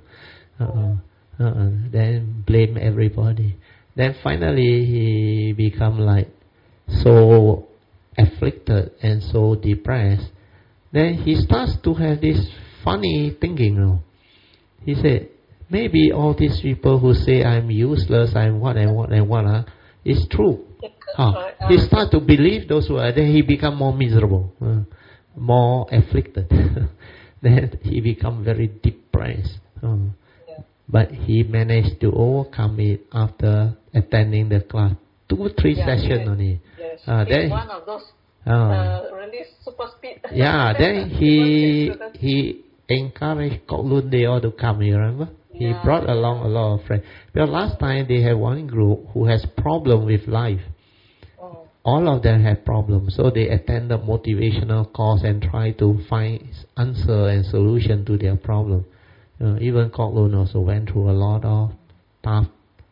Then blame everybody. Then finally he become like so afflicted and so depressed. Then he starts to have this funny thinking. He said, maybe all these people who say I'm useless, I'm what, it's true. He starts to believe those words. Then he become more miserable, more afflicted. Then he become very depressed. But he managed to overcome it after attending the class. 2-3 sessions only.
Yes. Then one of those really super speed.
Yeah, then he encouraged Kok Lun, they all to come, you remember? He brought along a lot of friends. Because last time they had one group who has problem with life. All of them have problems. So they attended motivational course and try to find answer and solution to their problem. Even Kok Lun also went through a lot of tough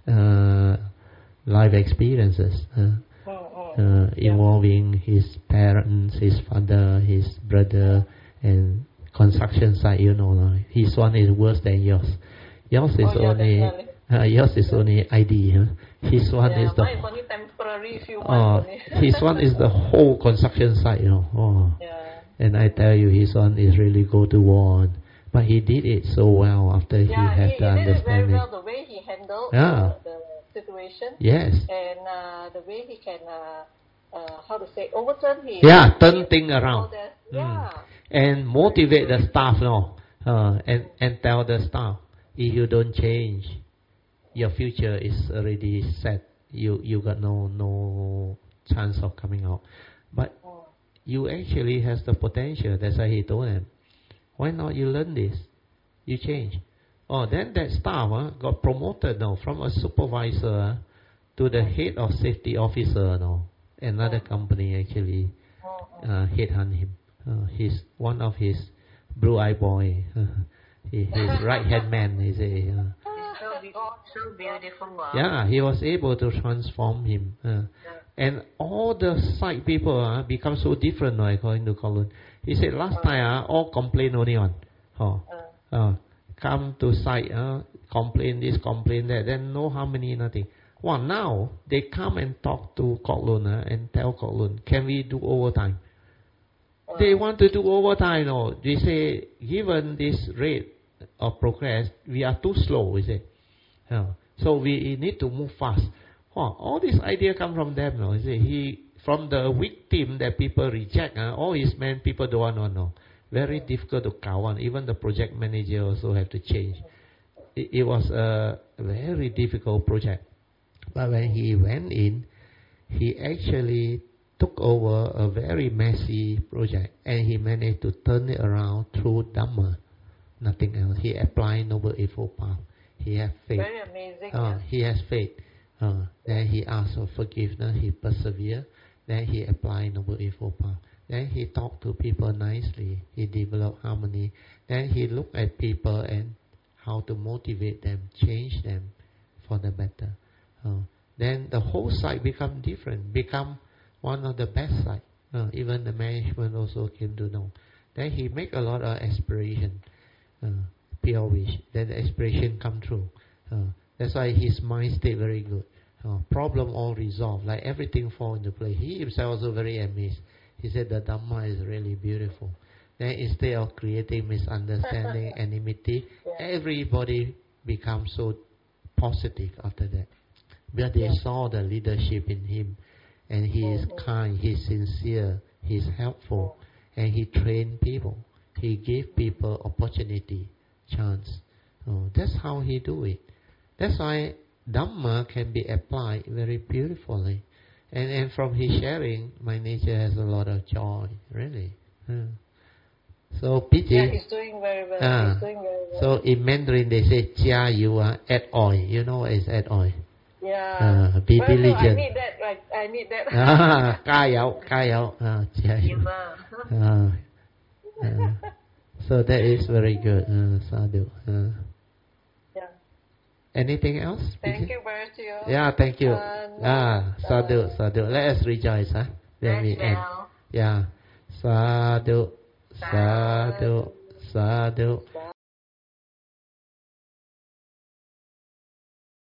life experiences involving his parents, his father, his brother, and construction site. His one is worse than yours. Yours is only Yours is only ID, huh? His one is the...
mine is only temporary, few months only.
His one is the whole construction site, And I tell you, his one is really go to war on. But he did it so well after he had the understanding. He did it very well,
the way he handled the situation.
Yes.
And the way he can, how to say, overturn his...
turn things around. And motivate the staff, and tell the staff, if you don't change, your future is already set. You got no chance of coming out. But you actually has the potential. That's why he told them, why not you learn this? You change. Then that staff got promoted from a supervisor to the head of safety officer. Another company actually headhunt him. He's one of his blue-eye boy. His right-hand man, he say.
So beautiful.
He was able to transform him. And all the site people become so different according to Colin. He said last time all complain only one. Come to site, complain this, complain that, then no harmony, nothing. Well, now they come and talk to Kok Lun and tell Kok Lun, can we do overtime? They want to do overtime. They say, given this rate of progress, we are too slow, we say. So we need to move fast. All this idea come from them. You see, he from the weak team that people reject. All his men people don't want to know. Very difficult to kawan. Even the project manager also have to change. It was a very difficult project. But when he went in, he actually took over a very messy project, and he managed to turn it around through Dhamma, nothing else. He applied Noble Eightfold Path. He has faith.
Very amazing.
He has faith. Then he asked for forgiveness. He persevered. Then he applied Noble Eightfold Path. Then he talked to people nicely. He developed harmony. Then he looked at people and how to motivate them, change them for the better. Then the whole site become different, become one of the best sites. Even the management also came to know. Then he make a lot of aspiration, pure wish. Then the aspiration come true. That's why his mind stayed very good. Problem all resolved, like everything fall into place. He himself also very amazed. He said the Dhamma is really beautiful. Then instead of creating misunderstanding, enmity, everybody becomes so positive after that. Because they saw the leadership in him. And he is kind, he's sincere, he's helpful, and he trained people. He gave people opportunity, chance. That's how he do it. That's why Dhamma can be applied very beautifully. And from his sharing, my nature has a lot of joy, really. So, PG.
He's doing very well. He's doing very well.
So in Mandarin they say, Jia you add oil. You know what is add oil? Be diligent.
I need that. Right? I need that.
加油，加油 So that is very good. Sadhu. Anything else?
Thank you very much.
Yeah, thank you. Sadhu, sadhu. Let us rejoice. Then we end. Sadhu, sadhu, sadhu.